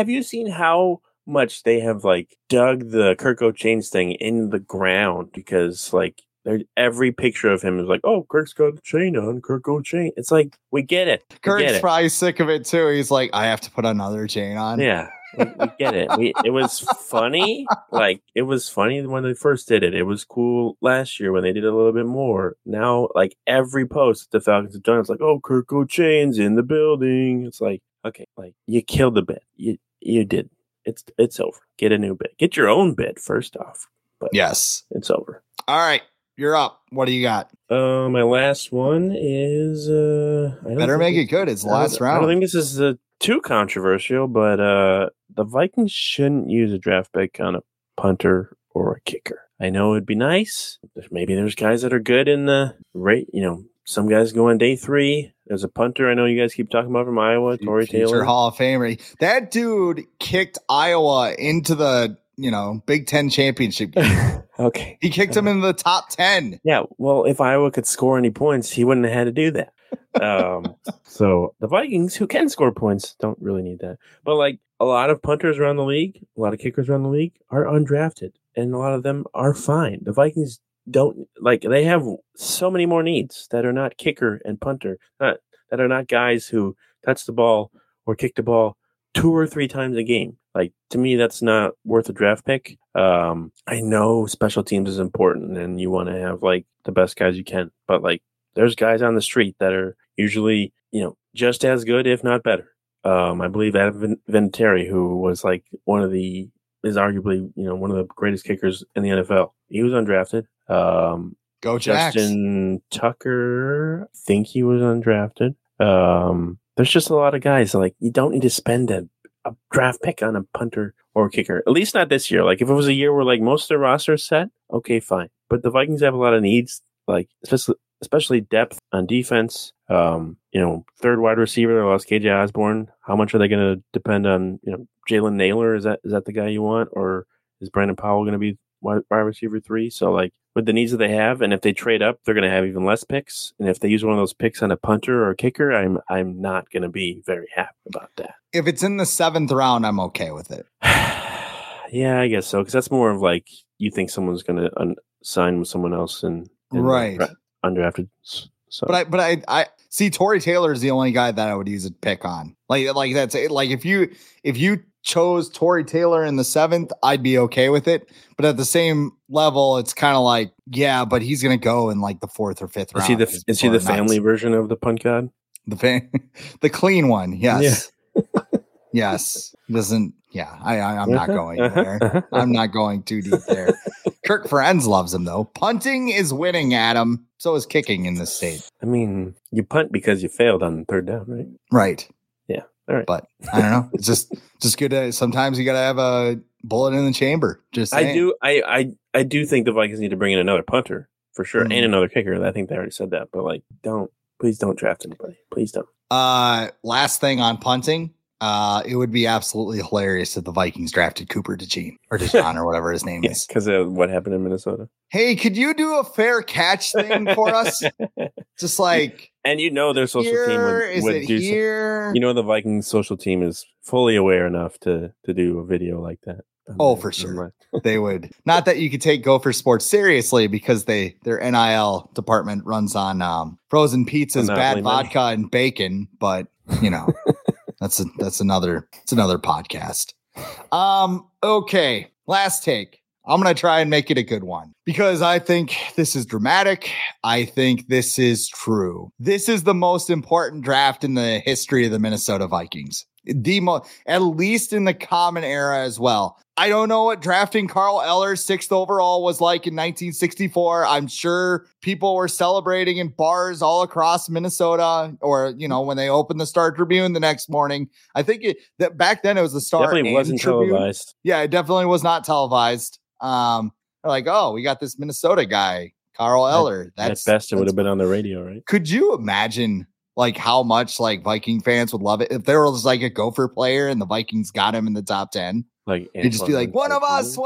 how much they have, like, dug the Kirk O'Chains thing in the ground? Because, like, every picture of him is like, oh, Kirk's got the chain on, Kirk O'Chain. It's like, we get it. Kirk's probably sick of it too. He's like, I have to put another chain on. Yeah, we get it. It was funny. Like, it was funny when they first did it. It was cool last year when they did a little bit more. Now, like, every post the Falcons have done, it's like, oh, Kirk O'Chain's in the building. It's like, okay, like, you killed the bit. You did. It's over. Get a new bid. Get your own bid first off. But yes, it's over. All right, you're up. What do you got? My last one is better make it good. It's the last round. I don't think this is too controversial, but the Vikings shouldn't use a draft pick on a punter or a kicker. I know it'd be nice. Maybe there's guys that are good in the rate. You know, some guys go on day 3. There's a punter I know you guys keep talking about from Iowa, Torrey Taylor. Hall of Famer. That dude kicked Iowa into the, Big Ten championship game. Okay. He kicked him in the top 10. Yeah. Well, if Iowa could score any points, he wouldn't have had to do that. So the Vikings, who can score points, don't really need that. But, like, a lot of punters around the league, a lot of kickers around the league are undrafted, and a lot of them are fine. The Vikings don't like. They have so many more needs that are not kicker and punter, that are not guys who touch the ball or kick the ball 2 or 3 times a game. Like, to me, that's not worth a draft pick. I know special teams is important and you want to have like the best guys you can, but like there's guys on the street that are usually, just as good, if not better. I believe Adam Vinatieri, who was like is arguably, one of the greatest kickers in the NFL. He was undrafted. Go Jacks. Justin Tucker, I think he was undrafted. There's just a lot of guys like you don't need to spend a draft pick on a punter or a kicker. At least not this year. Like if it was a year where like most of the roster is set, okay, fine. But the Vikings have a lot of needs, like especially depth on defense. Third wide receiver, they lost KJ Osborne. How much are they going to depend on, Jalen Naylor? Is that the guy you want? Or is Brandon Powell going to be wide receiver 3? So like with the needs that they have, and if they trade up, they're going to have even less picks. And if they use one of those picks on a punter or a kicker, I'm not going to be very happy about that. If it's in the 7th round, I'm okay with it. Yeah, I guess so. Because that's more of like you think someone's going to sign with someone else and right undrafted. So, but I see Tory Taylor is the only guy that I would use a pick on. Like that's it. Like if you chose Tory Taylor in the 7th, I'd be okay with it. But at the same level, it's kind of like, yeah, but he's going to go in like the 4th or 5th round. Is he the family version of the punt god? The clean one. Yes. Yeah. Yes. Doesn't. Yeah. I'm not going there. I'm not going too deep there. Kirk Ferenz loves him though. Punting is winning, Adam. So is kicking in this state. I mean, you punt because you failed on 3rd down, right? Right. Yeah. All right. But I don't know. It's just good to sometimes you gotta have a bullet in the chamber. Just saying. I do think the Vikings need to bring in another punter for sure, and another kicker. I think they already said that, but like please don't draft anybody. Please don't. Last thing on punting. It would be absolutely hilarious if the Vikings drafted Cooper DeJean or whatever his name is. Because of what happened in Minnesota. Hey, could you do a fair catch thing for us? Just like, and their social team would do here? The Vikings social team is fully aware enough to do a video like that. For sure. They would. Not that you could take Gopher Sports seriously because their NIL department runs on frozen pizzas, bad vodka, and bacon, but That's another podcast. Okay. Last take. I'm going to try and make it a good one because I think this is dramatic. I think this is true. This is the most important draft in the history of the Minnesota Vikings. At least in the common era as well. I don't know what drafting Carl Eller 6th overall was like in 1964. I'm sure people were celebrating in bars all across Minnesota, or when they opened the Star Tribune the next morning. I think that back then it was the Star. Definitely wasn't Tribune. Televised. Yeah, it definitely was not televised. They're like, oh, we got this Minnesota guy, Carl Eller. At best, it would have been on the radio, right? Could you imagine? Like how much like Viking fans would love it if there was like a Gopher player and the Vikings got him in the top 10. Like you'd just be like, one of us.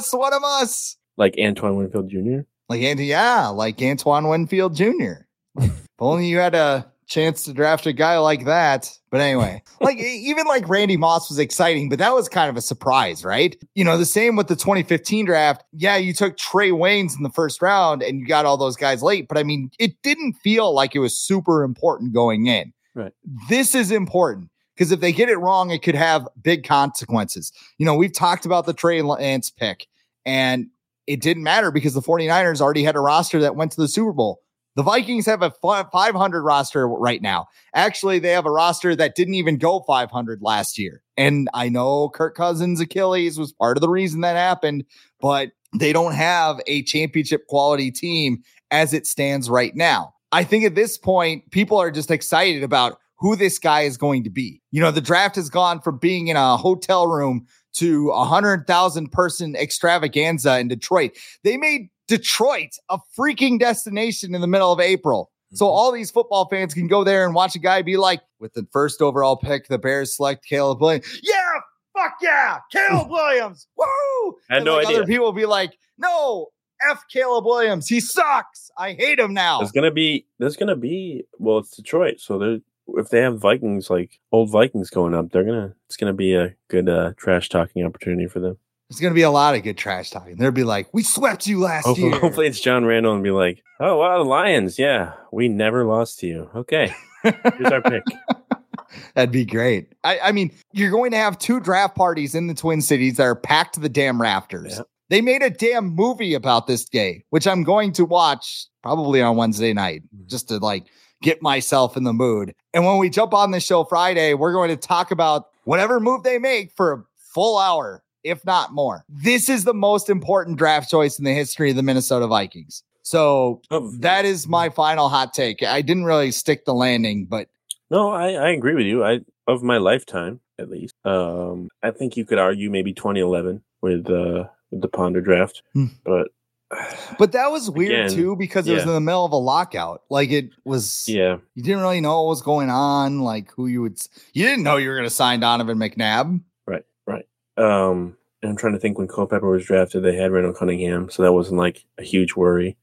Like Antoine Winfield Jr. Like Antoine Winfield Jr. If only you had a chance to draft a guy like that. But anyway, like even like Randy Moss was exciting, but that was kind of a surprise, right? The same with the 2015 draft. Yeah, you took Trey Waynes in the 1st round and you got all those guys late, but I mean, it didn't feel like it was super important going in. Right. This is important because if they get it wrong, it could have big consequences. We've talked about the Trey Lance pick and it didn't matter because the 49ers already had a roster that went to the Super Bowl. The Vikings have a 500 roster right now. Actually, they have a roster that didn't even go 500 last year. And I know Kirk Cousins' Achilles was part of the reason that happened, but they don't have a championship quality team as it stands right now. I think at this point, people are just excited about who this guy is going to be. The draft has gone from being in a hotel room to 100,000 person extravaganza in Detroit. They made Detroit a freaking destination in the middle of April. So all these football fans can go there and watch a guy be like, with the 1st overall pick, the Bears select Caleb Williams. Yeah, fuck yeah, Caleb Williams. Woo! I had no idea. Other people will be like, no, F Caleb Williams. He sucks. I hate him now. There's gonna be well, it's Detroit, so if they have Vikings, like old Vikings going up, it's gonna be a good trash talking opportunity for them. There's going to be a lot of good trash talking. They'll be like, we swept you last year. Hopefully it's John Randall and be like, oh, wow, the Lions. Yeah, we never lost to you. Okay, here's our pick. That'd be great. I mean, you're going to have 2 draft parties in the Twin Cities that are packed to the damn rafters. Yep. They made a damn movie about this day, which I'm going to watch probably on Wednesday night just to like get myself in the mood. And when we jump on the show Friday, we're going to talk about whatever move they make for a full hour, if not more. This is the most important draft choice in the history of the Minnesota Vikings. So that is my final hot take. I didn't really stick the landing, but no, I agree with you. Of my lifetime, at least. I think you could argue maybe 2011 with the Ponder draft, but that was weird too because it was in the middle of a lockout. Like it was, you didn't really know what was going on. Like you didn't know you were going to sign Donovan McNabb, right? And I'm trying to think when Culpepper was drafted, they had Randall Cunningham, so that wasn't like a huge worry.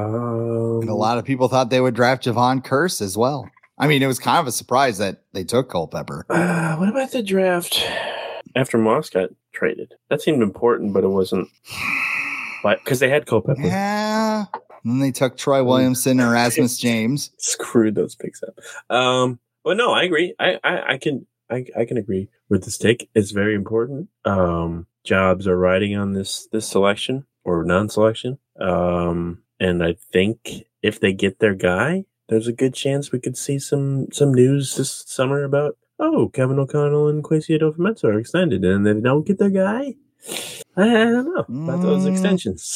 And a lot of people thought they would draft Javon Curse as well. I mean, it was kind of a surprise that they took Culpepper. What about the draft after Moss got traded? That seemed important, but it wasn't. Because they had Culpepper. Yeah. And then they took Troy Williamson and Erasmus James. Screwed those picks up. But no, I agree. I can agree with this take. It's very important. Jobs are riding on this selection or non-selection. And I think if they get their guy, there's a good chance we could see some news this summer about, Kevin O'Connell and Kwesi Adolfo-Mensah are extended, and if they don't get their guy, I don't know about those extensions.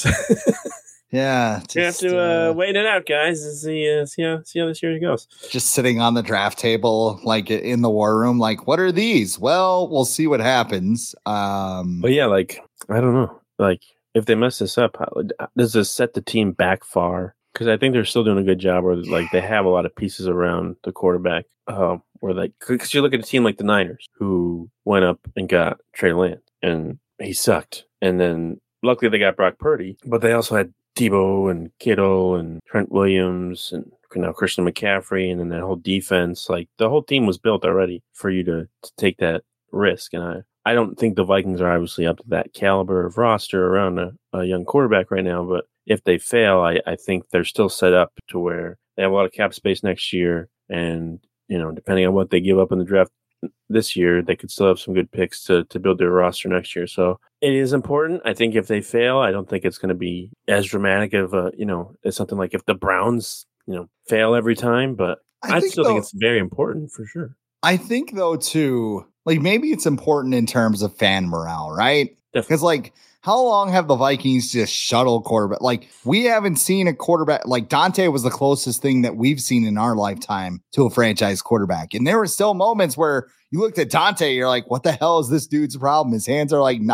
Yeah, you have to wait it out, guys, and see how this year goes. Just sitting on the draft table, like in the war room, like, what are these? Well, we'll see what happens. But yeah, like I don't know, like if they mess this up, does this set the team back far? Because I think they're still doing a good job, where like they have a lot of pieces around the quarterback. Or like, because you look at a team like the Niners, who went up and got Trey Lance, and he sucked. And then luckily they got Brock Purdy, but they also had Debo and Kittle and Trent Williams and now Christian McCaffrey, and then that whole defense. Like the whole team was built already for you to take that risk. And I don't think the Vikings are obviously up to that caliber of roster around a young quarterback right now, but if they fail, I think they're still set up to where they have a lot of cap space next year. And, depending on what they give up in the draft this year, they could still have some good picks to build their roster next year. So it is important. I think if they fail, I don't think it's going to be as dramatic of it's something like if the Browns, fail every time. But I still think it's very important for sure. I think, though, too, like maybe it's important in terms of fan morale, right? Because, like, how long have the Vikings just shuttle quarterback? Like, we haven't seen a quarterback. Like, Dante was the closest thing that we've seen in our lifetime to a franchise quarterback. And there were still moments where you looked at Dante, you're like, what the hell is this dude's problem? His hands are like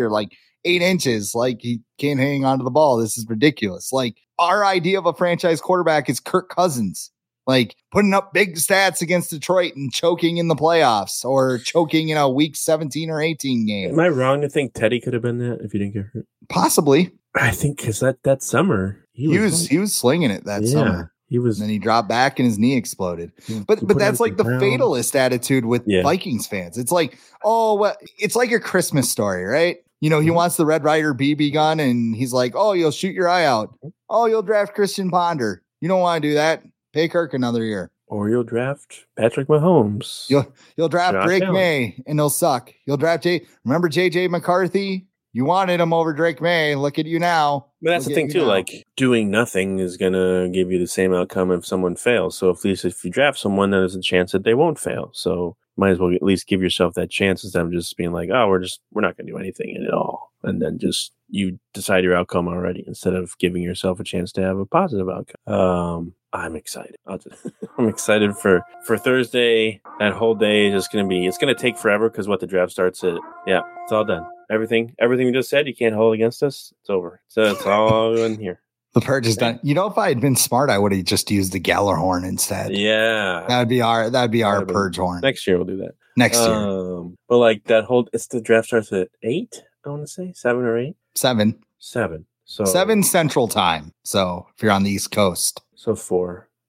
8 inches. Like, he can't hang onto the ball. This is ridiculous. Like, our idea of a franchise quarterback is Kirk Cousins. Like putting up big stats against Detroit and choking in the playoffs or choking in a week 17 or 18 game. Am I wrong to think Teddy could have been that if he didn't get hurt? Possibly. I think because that summer he was slinging it that summer. He was. And then he dropped back and his knee exploded. But that's like the fatalist attitude with Vikings fans. It's like, it's like your Christmas story, right? He wants the Red Ryder BB gun and he's like, you'll shoot your eye out. You'll draft Christian Ponder. You don't want to do that. Pay Kirk another year. Or you'll draft Patrick Mahomes. You'll draft Josh Drake Allen. May and he'll suck. You'll draft Remember JJ McCarthy? You wanted him over Drake May. Look at you now. But that's the thing too. Like doing nothing is gonna give you the same outcome if someone fails. So at least if you draft someone, then there's a chance that they won't fail. So might as well at least give yourself that chance instead of just being like, we're not gonna do anything at all, and then just you decide your outcome already instead of giving yourself a chance to have a positive outcome. I'm excited. I'm excited for Thursday. That whole day is just it's going to take forever because the draft starts at, it's all done. Everything we just said, you can't hold against us. It's over. So it's all in here. The purge is done. If I had been smart, I would have just used the Galler horn instead. Yeah. That'd be our purge horn. Next year we'll do that. Next year. But like the draft starts at 8, I want to say 7 or 8. 7. 7. So 7 Central Time. So if you're on the East Coast. So 4.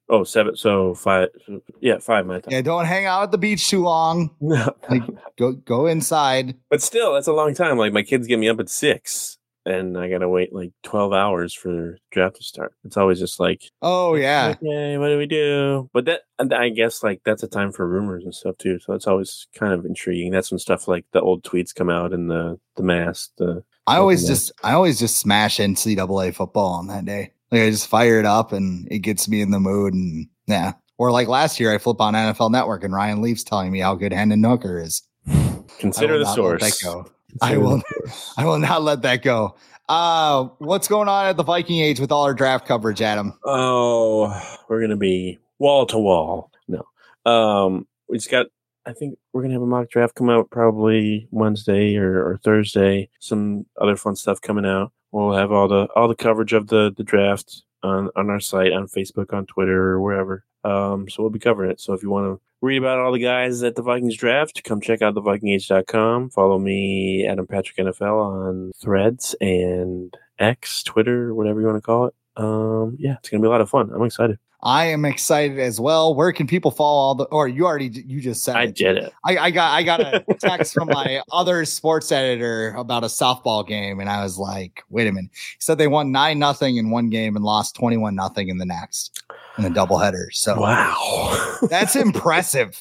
Oh, 7. So 5. Yeah, 5 my time. Yeah, don't hang out at the beach too long. No. Like, go inside. But still, that's a long time. Like my kids get me up at 6, and I gotta wait like 12 hours for the draft to start. It's always just like, oh yeah, okay, what do we do? But that, I guess, like that's a time for rumors and stuff too. So it's always kind of intriguing. That's when stuff like the old tweets come out and the mask. I always just smash NCAA football on that day. Like I just fire it up and it gets me in the mood. And yeah, or like last year, I flip on NFL Network and Ryan Leaf's telling me how good Hendon Hooker is. Consider the source. Let that go. I will not let that go. What's going on at the Viking Age with all our draft coverage, Adam? Oh, we're gonna be wall to wall. No, we just got. I think we're gonna have a mock draft come out probably Wednesday or Thursday. Some other fun stuff coming out. We'll have all the coverage of the draft on our site, on Facebook, on Twitter, or wherever. So we'll be covering it. So if you want to read about all the guys at the Vikings draft, come check out thevikingage.com. Follow me, Adam Patrick NFL, on Threads and X, Twitter, whatever you want to call it. Yeah, it's gonna be a lot of fun. I'm excited. I am excited as well. Where can people follow all the? Or you just said I did it. I got a text from my other sports editor about a softball game, and I was like, "Wait a minute." He said they won 9-0 in one game and lost 21-0 in the next in a doubleheader. So wow, that's impressive.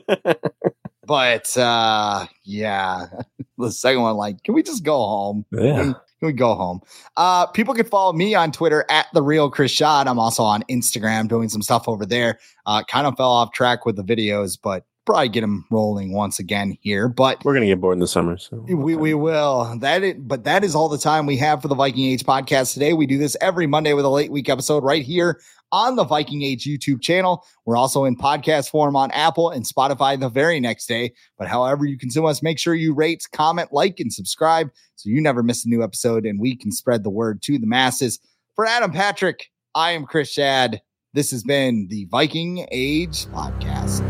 But yeah, the second one, like, can we just go home? Yeah. We go home. People can follow me on Twitter at The Real Chris Schott. I'm also on Instagram doing some stuff over there. Kind of fell off track with the videos, but probably get them rolling once again here. But we're gonna get bored in the summer, so we will. But that is all the time we have for the Viking Age podcast today. We do this every Monday with a late week episode right here on the Viking Age YouTube channel. We're also in podcast form on Apple and Spotify the very next day. But however you consume us, make sure you rate, comment, like, and subscribe so you never miss a new episode and we can spread the word to the masses. For Adam Patrick, I am Chris Schad. This has been the Viking Age podcast.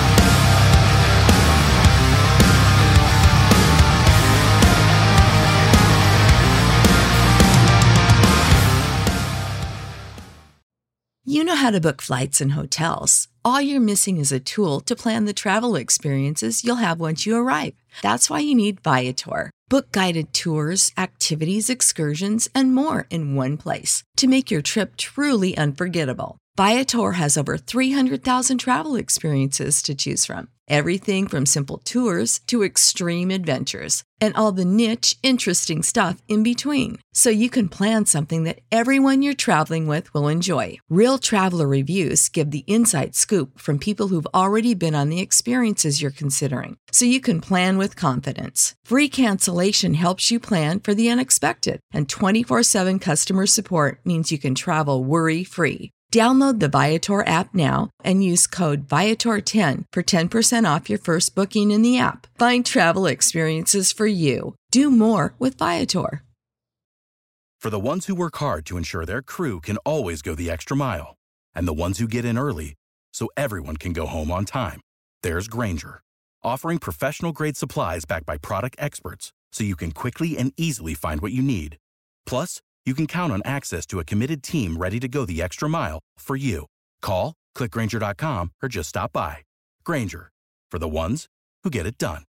You know how to book flights and hotels. All you're missing is a tool to plan the travel experiences you'll have once you arrive. That's why you need Viator. Book guided tours, activities, excursions, and more in one place to make your trip truly unforgettable. Viator has over 300,000 travel experiences to choose from. Everything from simple tours to extreme adventures and all the niche, interesting stuff in between. So you can plan something that everyone you're traveling with will enjoy. Real traveler reviews give the inside scoop from people who've already been on the experiences you're considering. So you can plan with confidence. Free cancellation helps you plan for the unexpected. And 24/7 customer support means you can travel worry-free. Download the Viator app now and use code Viator10 for 10% off your first booking in the app. Find travel experiences for you. Do more with Viator. For the ones who work hard to ensure their crew can always go the extra mile, and the ones who get in early so everyone can go home on time, there's Grainger, offering professional-grade supplies backed by product experts so you can quickly and easily find what you need. Plus, you can count on access to a committed team ready to go the extra mile for you. Call, click Grainger.com, or just stop by. Grainger, for the ones who get it done.